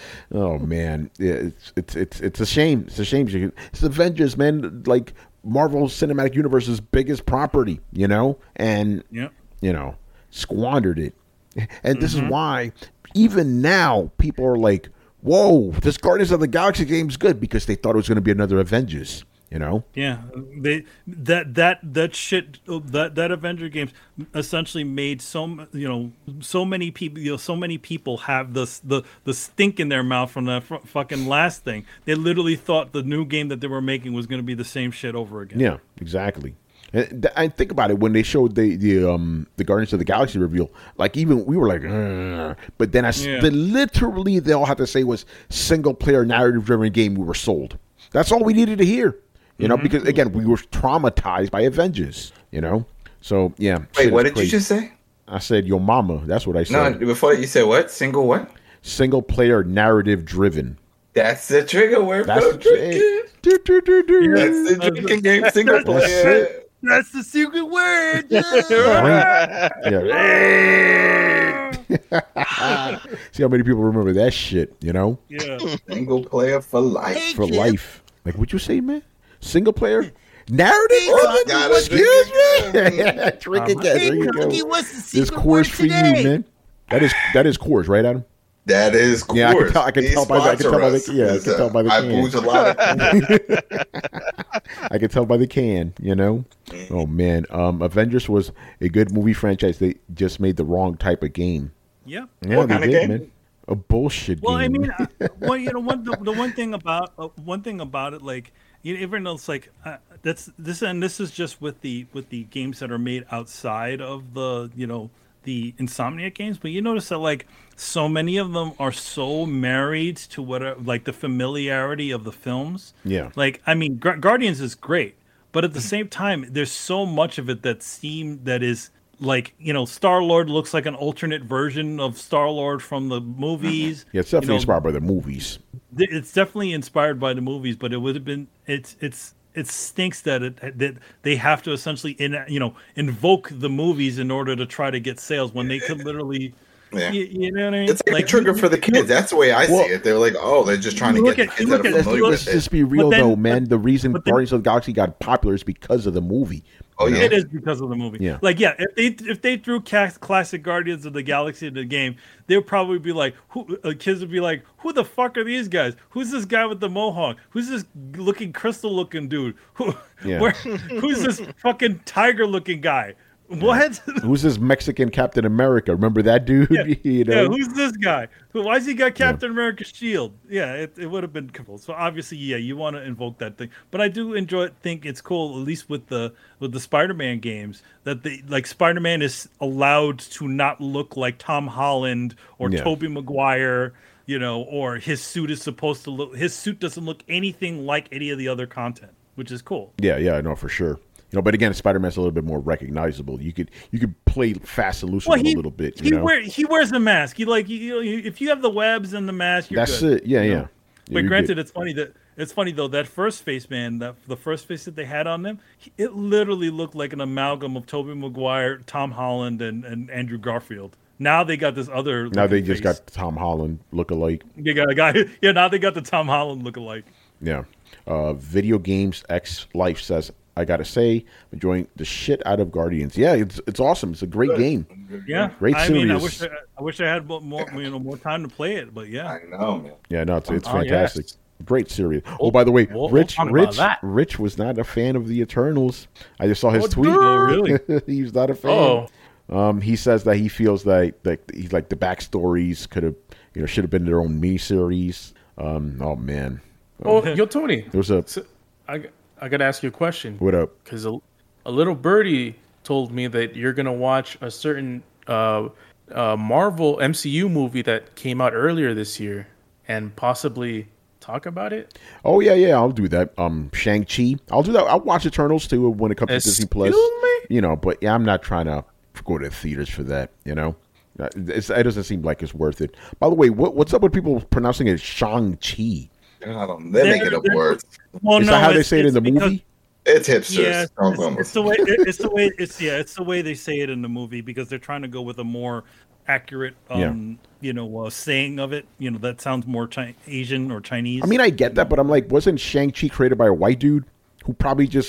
oh man, yeah, it's it's it's it's a shame. It's a shame. It's Avengers, man. Like Marvel Cinematic Universe's biggest property, you know, and Yep. you know, squandered it. And this is why, even now, people are like, "Whoa, this Guardians of the Galaxy game's good," because they thought it was going to be another Avengers. You know, Yeah, they that that that shit that that Avenger games essentially made so m- you know so many people you know so many people have this the the stink in their mouth from that fr- fucking last thing. They literally thought the new game that they were making was going to be the same shit over again. yeah, exactly. And th- I think about it when they showed the the um the Guardians of the Galaxy reveal. Like even we were like, "Ugh." But then I s- Yeah. the, literally they all had to say was single player narrative driven game. We were sold. That's all we needed to hear. You know, because again, we were traumatized by Avengers. You know, so yeah. Wait, shit what is did you crazy. just say? I said your mama. That's what I No, said. before that you said what? Single what? Single player narrative driven. That's the trigger word. That's for the drinking. do, do, do, do. That's the drinking game. Single That's player. it. That's the secret word. Yeah. See how many people remember that shit, you know? Yeah. Single player for life. For life. Like, what'd you say, man? Single player? Narrative? Oh, gotta Excuse drink me? Yeah, drink again. There you go. what's the This secret course word for you, today? man. That is that is course, right, Adam? That is cool. Yeah, I can tell- I can tell by the- I can tell by the- yeah, I can tell by the I can. booze a lot of I can tell by the can, you know? Oh, man. Um, Avengers was a good movie franchise. They just made the wrong type of game. Yep. Yeah, What they kind of did, game? man. A bullshit Well, I game. mean, uh, well, you know, one the, the one thing about uh, one thing about it, like, you even though it's like uh, that's this and this is just with the with the games that are made outside of the you know the Insomniac games, but you notice that like so many of them are so married to what like the familiarity of the films. Yeah. Like I mean, Gu- Guardians is great, but at the same time, there's so much of it that seem that is like you know Star Lord looks like an alternate version of Star Lord from the movies. Yeah, it's definitely you know, inspired by the movies. It's definitely inspired by the movies, but it would have been it's it's it stinks that it that they have to essentially in you know invoke the movies in order to try to get sales when they could literally Yeah. you, you know what I mean? It's like, a trigger you- for the you- kids. That's the way I Well- see it. They're like, oh, they're just trying to You get look the at- kids you that look are at- familiar you Let's with it. just be real, then- though, man. The reason but then- Guardians of the Galaxy got popular is because of the movie. Oh, yeah. It is because of the movie. Yeah. Like, yeah, if they if they threw ca- classic Guardians of the Galaxy into the game, they would probably be like, who, uh, kids would be like, who the fuck are these guys? Who's this guy with the mohawk? Who's this looking crystal looking dude? Who, Yeah. where, who's this fucking tiger looking guy? What? Who's this Mexican Captain America? Remember that dude? Yeah. you know? Yeah, who's this guy? Why has he got Captain America's shield? Yeah, it, it would have been cool. So obviously, yeah, you want to invoke that thing. But I do enjoy it, think it's cool, at least with the with the Spider-Man games, that the like Spider-Man is allowed to not look like Tom Holland or Yeah. Tobey Maguire, you know, or his suit is supposed to look his suit doesn't look anything like any of the other content, which is cool. Yeah, yeah, I know for sure. You know, but again, Spider-Man's a little bit more recognizable. You could you could play fast and loose with him a little bit. he You know, wear, he wears a mask. He like you, you, if you have the webs and the mask, you're that's good. it. Yeah, you yeah. know? Yeah, But you're granted, good. it's funny that it's funny though that first face man, that the first face that they had on them, he- it literally looked like an amalgam of Tobey Maguire, Tom Holland, and, and Andrew Garfield. Now they got this other. now they looking just face. got Tom Holland look-alike. They got a guy. Yeah, now they got the Tom Holland look-alike. Yeah. Uh, Video Games X Life says, I gotta say, I'm enjoying the shit out of Guardians. Yeah, it's it's awesome. It's a great game. Yeah, Great I mean, I series. wish I, I wish I had more, more you know more time to play it, but yeah. I know, man. Yeah, no, it's it's Oh, fantastic. yes. Great series. Oh, by the way, we'll- we'll Rich, talk about Rich, that. Rich was not a fan of the Eternals. I just saw his Oh, tweet. dude, really? He's not a fan. Oh. Um, he says that he feels that that he's like the backstories could have, you know, should have been their own miniseries. Um, oh man, Oh, yo, Tony. there was a So, I, I got to ask you a question. what up? Because a, a little birdie told me that you're going to watch a certain uh, uh, Marvel M C U movie that came out earlier this year and possibly talk about it. Oh yeah, yeah, I'll do that. Um, Shang Chi, I'll do that. I'll watch Eternals too when it comes to Disney Plus. Excuse me? You know, but yeah, I'm not trying to go to theaters for that. You know, Uh, it's, it doesn't seem like it's worth it. By the way, what, what's up with people pronouncing it Shang Chi? I don't, they make it up words. Well, Is no, that how they it's- say it in it's the because- movie? It's hipsters. Yeah, it's, Don't it's, go with it's the way it, it's the way it's yeah it's the way they say it in the movie because they're trying to go with a more accurate um you know uh, saying of it. You know that sounds more chi- Asian or Chinese. I mean, I get that, but I'm like, wasn't Shang Chi created by a white dude who probably just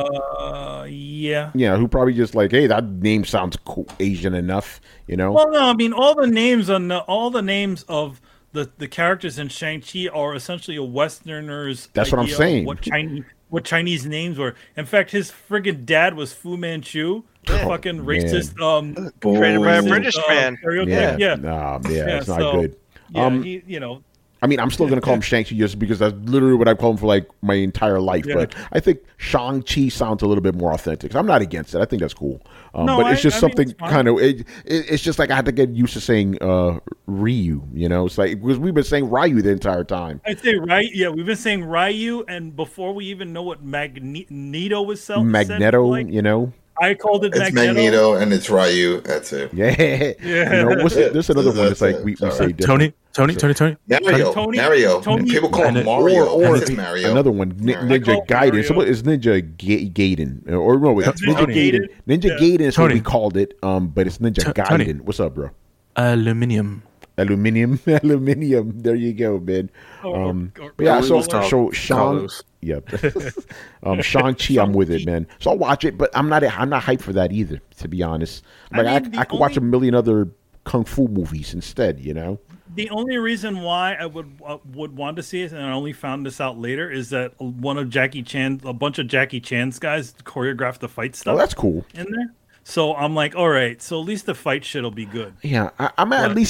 uh yeah. yeah, who probably just like, hey, that name sounds cool, Asian enough, you know? Well, no, I mean all the names on the, all the names of the the characters in Shang-Chi are essentially a Westerner's. That's what I'm idea of saying. What Chinese what Chinese names were. In fact, his friggin' dad was Fu Manchu, the Oh, fucking man. racist um Created by a racist, British uh, man. stereotype. yeah, Yeah, nah, yeah, it's not so, good. Yeah, Um, he, you know, I mean, I'm still going to call him Shang-Chi just because that's literally what I've called him for like my entire life. Yeah. But I think Shang-Chi sounds a little bit more authentic. I'm not against it. I think that's cool. Um, No, but it's I- just I mean, something it's fine. kind of, it, it, it's just like I had to get used to saying uh, Ryu, you know? It's like, because we've been saying Ryu the entire time. I'd say right. Yeah, we've been saying Ryu, and before we even know what Magneto was self Magneto, like, you know? I called it It's Magneto. Magneto and it's Ryu. That's it. Yeah. Yeah. You know, what's it, there's another one that's like, we, we Sorry. say different. Tony, Tony, Tony, Tony. Mario. Tony- Mario. Tony- People call him And it- Mario. Or, or It's Mario. another one, Ni- Mario. Ninja call Gaiden. Mario. Someone is Ninja Ga- Gaiden, or no, it's Ninja Tony. Gaiden. Ninja Yeah. Gaiden is what Tony. we called it, um, but it's Ninja T- Gaiden. Tony. What's up, bro? Aluminium. Aluminium, aluminium. There you go, man. Or- Um, or- but yeah, or- so or- so Shang, Carlos. yeah, um, Shang Chi, I'm with it, man. So I'll watch it, but I'm not, I'm not hyped for that either, to be honest. I Like I, mean, the I, could watch a only- million other kung fu movies instead, you know. The only reason why I would uh, would want to see it, and I only found this out later, is that one of Jackie Chan, a bunch of Jackie Chan's guys choreographed the fight stuff Oh, that's cool. in there. So I'm like, all right, so at least the fight shit'll be good. Yeah, I, I'm at But- least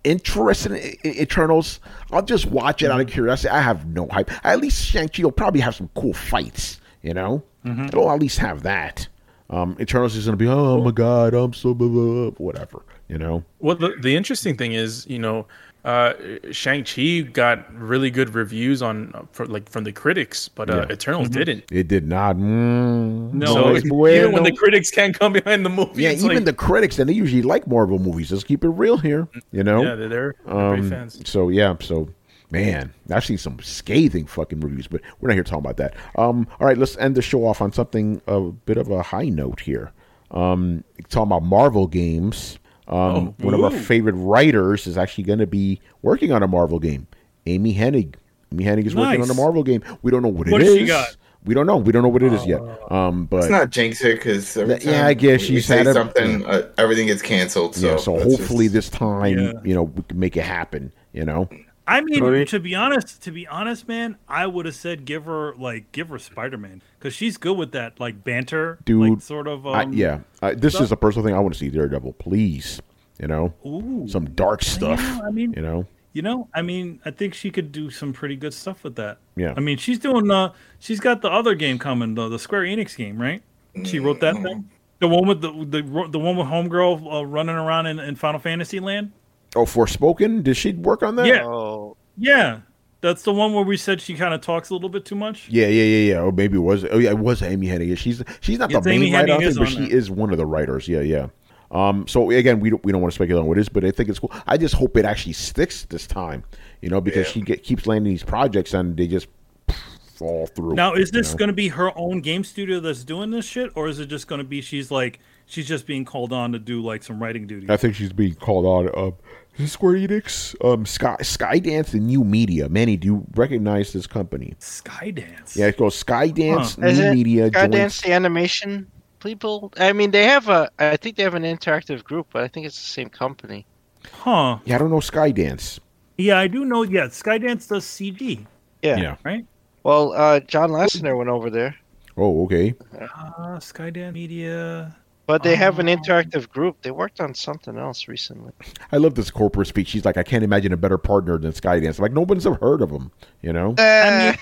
interested in I- Eternals. I'll just watch it out of curiosity. I have no hype. At least Shang-Chi will probably have some cool fights, you know? Mm-hmm. It'll at least have that. Um, Eternals is going to be, oh my God, I'm so blah, blah, blah, whatever, you know? Well, the, the interesting thing is, you know, uh, Shang-Chi got really good reviews on for, like from the critics, but uh, Yeah. Eternals Mm-hmm. didn't. It did not. Mm, No, So es even bueno. when the critics can't come behind the movie, Yeah, it's even like, the critics, and they usually like Marvel movies. Let's keep it real here, you know? yeah, they're, they're, they're Um, big fans. So yeah, so man, I've seen some scathing fucking reviews, but we're not here talking about that. Um, all right, let's end the show off on something a bit of a high note here. Um, talking about Marvel games. Um, Oh, one of our ooh. favorite writers is actually going to be working on a Marvel game. Amy Hennig. Amy Hennig is working Nice. on a Marvel game. We don't know what, What it has is. she got? We don't know. We don't know what it is yet. Um, but It's not jinx her because Yeah, I guess she's say had a- something, uh, everything gets canceled. So, yeah, so let's hopefully just- this time, Yeah. you know, we can make it happen. You know. I mean, Sorry? to be honest, to be honest, man, I would have said give her like give her Spider Man because she's good with that like banter, Dude, like, sort of. Um, I, yeah, I, this stuff. is a personal thing. I want to see Daredevil, please. You know, Ooh. some dark stuff. Yeah, I mean, you know, You know, I mean, I think she could do some pretty good stuff with that. Yeah. I mean, she's doing. Uh, she's got the other game coming, the the Square Enix game, right? She wrote that thing. The one with the the the one with Homegirl uh, running around in, in Final Fantasy Land. oh, Forspoken. Did she work on that? Yeah. Oh, Yeah, that's the one where we said she kind of talks a little bit too much. yeah, yeah, yeah, yeah. Or maybe it was. Oh, yeah, it was Amy Hennig. She's she's not Yes, the main Amy writer, Hennig on it, is but on she that. is one of the writers. Yeah, yeah. Um. So again, we don't we don't want to speculate on what it is, but I think it's cool. I just hope it actually sticks this time. You know, because Yeah. she get, keeps landing these projects and they just fall through. Now, is you this know? going to be her own game studio that's doing this shit, or is it just going to be she's like she's just being called on to do like some writing duties? I think she's being called on. Um, is it Square Enix, um, Sky Skydance, and New Media. Manny, do you recognize this company? Skydance. Yeah, it goes Skydance, Huh. is New it Media. Skydance joins- the animation people? I mean, they have a. I think they have an interactive group, but I think it's the same company. Huh. Yeah, I don't know Skydance. Yeah, I do know. Yeah, Skydance does C G, Yeah. Yeah. right? Well, uh, John Lasseter went over there, Oh, okay. Uh, Skydance Media. but they have an Oh. interactive group. They worked on something else recently. I love this corporate speech. She's like, I can't imagine a better partner than Skydance. I'm like, no one's ever heard of them. You know? I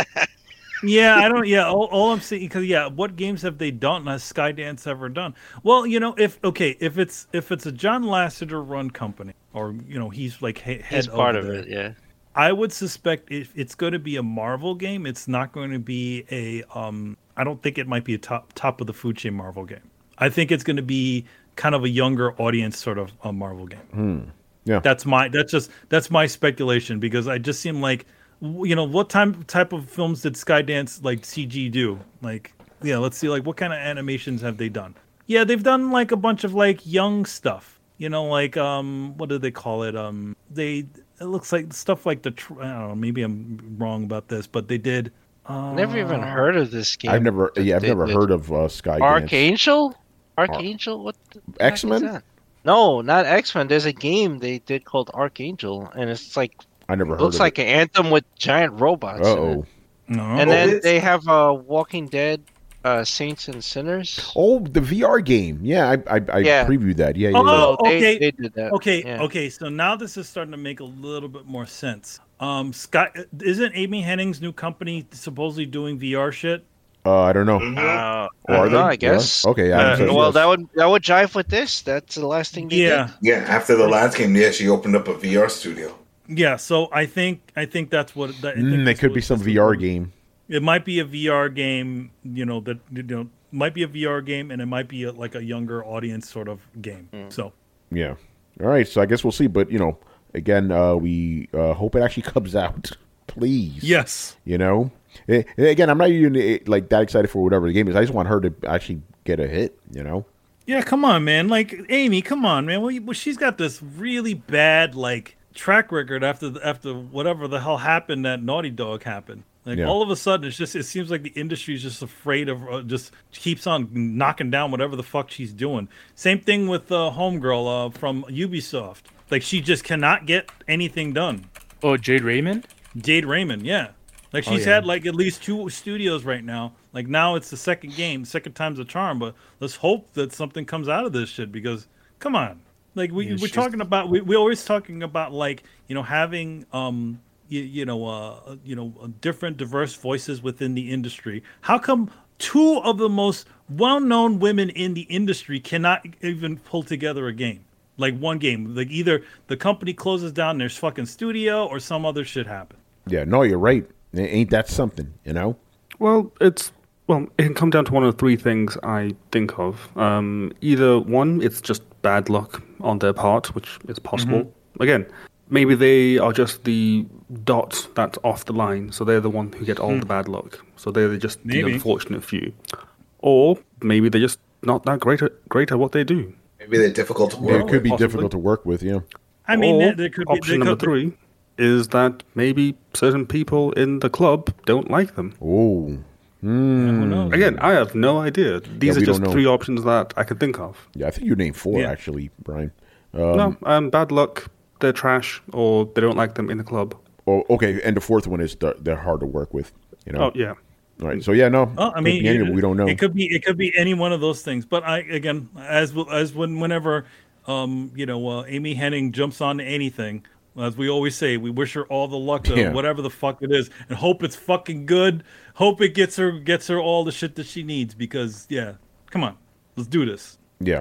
Yeah, I don't. Yeah, all, all I'm saying because yeah, what games have they done? Has Skydance ever done? Well, you know, if okay, if it's if it's a John Lasseter run company, or you know, he's like he- head He's part over of there, it, yeah. I would suspect if it's going to be a Marvel game, it's not going to be a. Um, I don't think it might be a top top of the food chain Marvel game. I think it's going to be kind of a younger audience sort of a Marvel game. Yeah. That's my that's just that's my speculation because I just seem like w- you know what time type of films did Skydance like C G do? Like yeah, let's see like what kind of animations have they done? Yeah, they've done like a bunch of like young stuff. You know, like um, what do they call it? Um, they it looks like stuff like the tr- I don't know. Maybe I'm wrong about this, but they did. Uh, Never even heard of this game. I've never, that yeah, I've they never did. heard of uh, Skydance. Archangel? Archangel? What the heck is X-Men? that? No, not X Men. There's a game they did called Archangel, and it's like I never heard looks of like an anthem with giant robots. it. in it. Uh-oh. No. And Oh, then it's- they have uh, Walking Dead, uh, Saints and Sinners. Oh, the V R game. Yeah, I, I, I Yeah. previewed that. Yeah, yeah, Oh, yeah. So they, okay. they did that. Okay, Yeah. okay. So now this is starting to make a little bit more sense. Um, Sky isn't Amy Hennig's new company supposedly doing V R shit? Uh, I don't know. Uh, Or I are don't know, they? I guess. Yeah. Okay, Adam Uh, says well, yes. that would that would jive with this. That's the last thing they Yeah, Yeah, after the last game, yeah, she opened up a V R studio. yeah. So I think I think that's what that. I think Mm, it that's could what- be some that's V R what- game. It might be a V R game. You know that you know might be a V R game, and it might be a, like a younger audience sort of game. So Yeah. All right. So I guess we'll see. But you know, again, uh, we uh, hope it actually comes out. Please. yes, You know. Eh, again, I'm not even eh, like that excited for whatever the game is. I just want her to actually get a hit. You know. yeah. Come on, man. Like Amy, come on, man. Well, you- well, she's got this really bad like track record after the- after whatever the hell happened that Naughty Dog happened. Like Yeah. all of a sudden, it's just it seems like the industry is just afraid of uh, just keeps on knocking down whatever the fuck she's doing. Same thing with uh, Homegirl uh, from Ubisoft. Like she just cannot get anything done. Oh, Jade Raymond? Jade Raymond, yeah. Like she's yeah. had like at least two studios right now. Like now it's the second game, second time's a charm. But let's hope that something comes out of this shit because come on, Like we Yeah, we're she's- talking about, we we always talking about like you know having um you, you know uh you know different diverse voices within the industry. How come two of the most well-known women in the industry cannot even pull together a game? Like one game, like either the company closes down, there's fucking studio, or some other shit happen. Yeah, no, you're right. Ain't that something, you know? Well, it's well, it can come down to one of the three things I think of. Um, either one, it's just bad luck on their part, which is possible. Mm-hmm. Again, maybe they are just the dot that's off the line, so they're the one who get all Hmm. the bad luck. So they're just Maybe. the unfortunate few. Or maybe they're just not that great at, great at what they do. Maybe they're difficult to Yeah, work it could be possibly. difficult to work with, yeah. I mean, or there, there could be option there number could be- three is that maybe certain people in the club don't like them. Oh. Yeah, who knows? Again, I have no idea. These we are don't just know. three options that I can think of. Yeah, I think you named four, Yeah. actually, Brian. Um, no, um, bad luck, they're trash, or they don't like them in the club. Oh, okay, and the fourth one is the, they're hard to work with, you know? Oh, yeah. All right, so yeah, no. Well, I could mean, be any- it- we don't know. It could be it could be any one of those things. But I again, as as when whenever um you know uh, Amy Hennig jumps on anything, as we always say, we wish her all the luck to Yeah. whatever the fuck it is, and hope it's fucking good. Hope it gets her gets her all the shit that she needs. Because yeah, come on, let's do this. Yeah.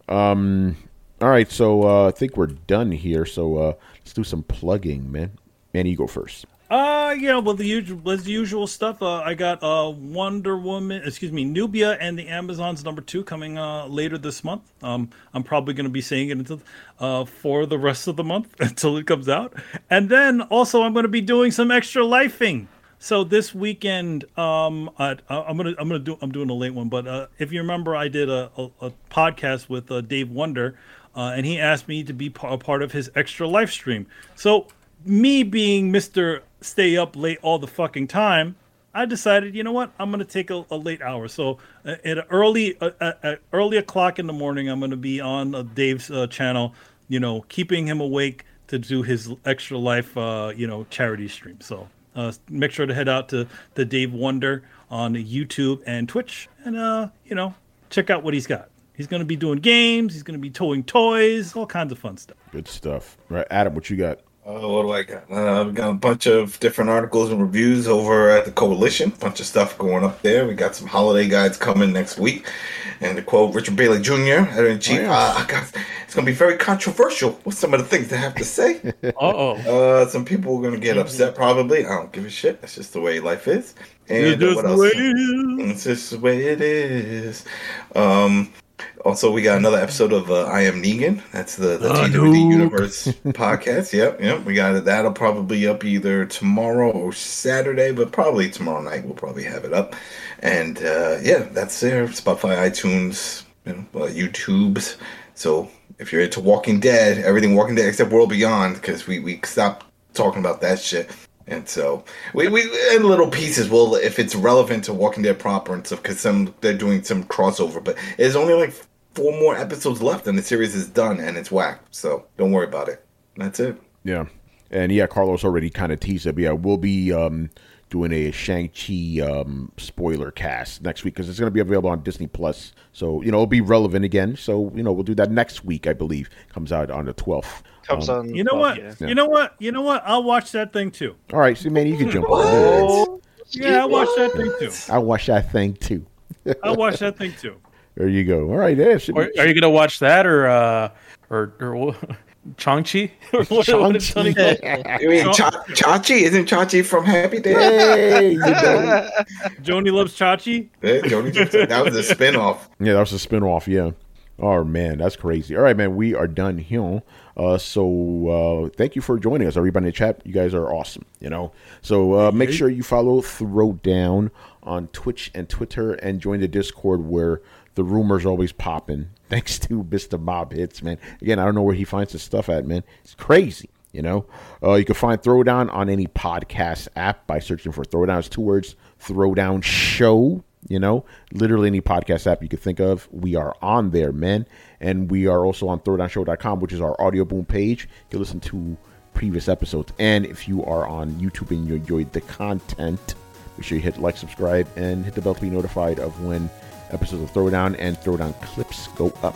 Um. All right, so uh, I think we're done here. So uh, let's do some plugging, man. Man, you go first. Uh, yeah, well, the usual, as the usual stuff. Uh, I got uh, Wonder Woman, excuse me, Nubia and the Amazons number two coming uh, later this month. Um, I'm probably going to be saying it until, uh, for the rest of the month until it comes out. And then also I'm going to be doing some extra lifing. So this weekend, um, I, I'm gonna I'm gonna do I'm doing a late one, but uh, if you remember, I did a, a, a podcast with uh, Dave Wonder, uh, and he asked me to be p- a part of his extra live stream. So me being Mister Stay Up Late all the fucking time, I decided, you know what, I'm gonna take a, a late hour. So uh, at an early uh, at, at early o'clock in the morning, I'm gonna be on uh, Dave's uh, channel, you know, keeping him awake to do his extra life, uh, you know, charity stream. So. Uh, make sure to head out to the Dave Wonder on YouTube and Twitch, and uh, you know, check out what he's got. He's going to be doing games. He's going to be towing toys, all kinds of fun stuff. Good stuff. Right, Adam, what you got? Uh, what do I got? Uh, we got a bunch of different articles and reviews over at the Coalition. Bunch of stuff going up there. We got some holiday guides coming next week. And to quote Richard Bailey Junior, editor-in-chief, Oh, yeah. uh, I got, it's going to be very controversial with some of the things I have to say. Uh-oh. uh, some people are going to get upset probably. I don't give a shit. That's just the way life is. And uh, what else? It's just the way it is. Um, also, we got another episode of uh, I Am Negan. That's the, the T W D Universe podcast. Yep, yep. We got it. That'll probably be up either tomorrow or Saturday, but probably tomorrow night we'll probably have it up. And uh, yeah, that's there. Spotify, iTunes, you know, uh, YouTube's. So if you're into Walking Dead, everything Walking Dead except World Beyond, because we, we stopped talking about that shit. And so we we in little pieces. Well, if it's relevant to Walking Dead proper and stuff, because some they're doing some crossover, but there's only like four more episodes left, and the series is done and it's whacked. So don't worry about it. That's it. Yeah. And yeah, Carlos already kind of teased it. But yeah, we'll be um, doing a Shang-Chi um, spoiler cast next week because it's going to be available on Disney Plus. So, you know, it'll be relevant again. So, you know, we'll do that next week, I believe. Comes out on the twelfth. Comes Um, on. You know well, what? yeah. Yeah. You know what? You know what? I'll watch that thing too. All right. So, man, you can jump on Oh, Yeah, I'll watch that thing too. it. I'll watch that thing, too. I'll watch that thing too. There you go. All right. Yeah, should Are, be- are you gonna watch that or uh or or Chang-Chi? Or what, what is Tony called? You mean Cha- Chachi? Isn't Chachi from Happy Days? Hey, you know. Joni loves Chachi. Yeah, Joni Johnson. That was a spinoff. Yeah, that was a spinoff, yeah. Oh, man, that's crazy. All right, man, we are done here. Uh, so uh, thank you for joining us, everybody in the chat. You guys are awesome, you know. So uh, make sure you follow Throwdown on Twitch and Twitter and join the Discord where the rumors always popping. Thanks to Mister Mob Hits, man. Again, I don't know where he finds his stuff at, man. It's crazy, you know. Uh, you can find Throwdown on any podcast app by searching for Throwdown. It's two words, Throwdown Show. You know, literally any podcast app you could think of, we are on there, man. And we are also on throwdown show dot com, which is our audio boom page. You can listen to previous episodes. And if you are on YouTube and you enjoyed the content, make sure you hit like, subscribe, and hit the bell to be notified of when episodes of Throwdown and Throwdown clips go up.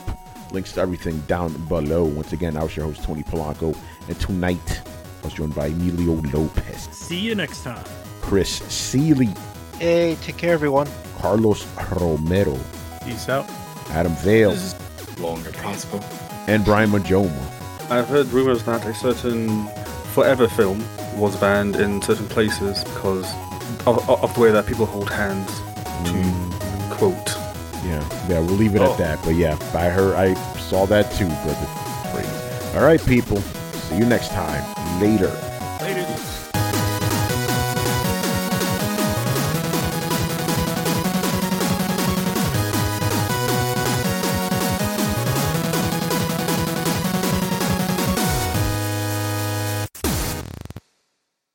Links to everything down below. Once again, I was your host, Tony Polanco. And tonight, I was joined by Emilio Lopez. See you next time. Chris Seeley. Hey, take care, everyone. Carlos Romero. Peace out. Adam Vale. Longer possible. And Brian Majoma. I've heard rumors that a certain Forever film was banned in certain places because of, of the way that people hold hands to Mm. quote. Yeah, yeah, we'll leave it Oh. at that. But yeah, I heard, I saw that too, brother. Crazy. All right, people. See you next time. Later. Later.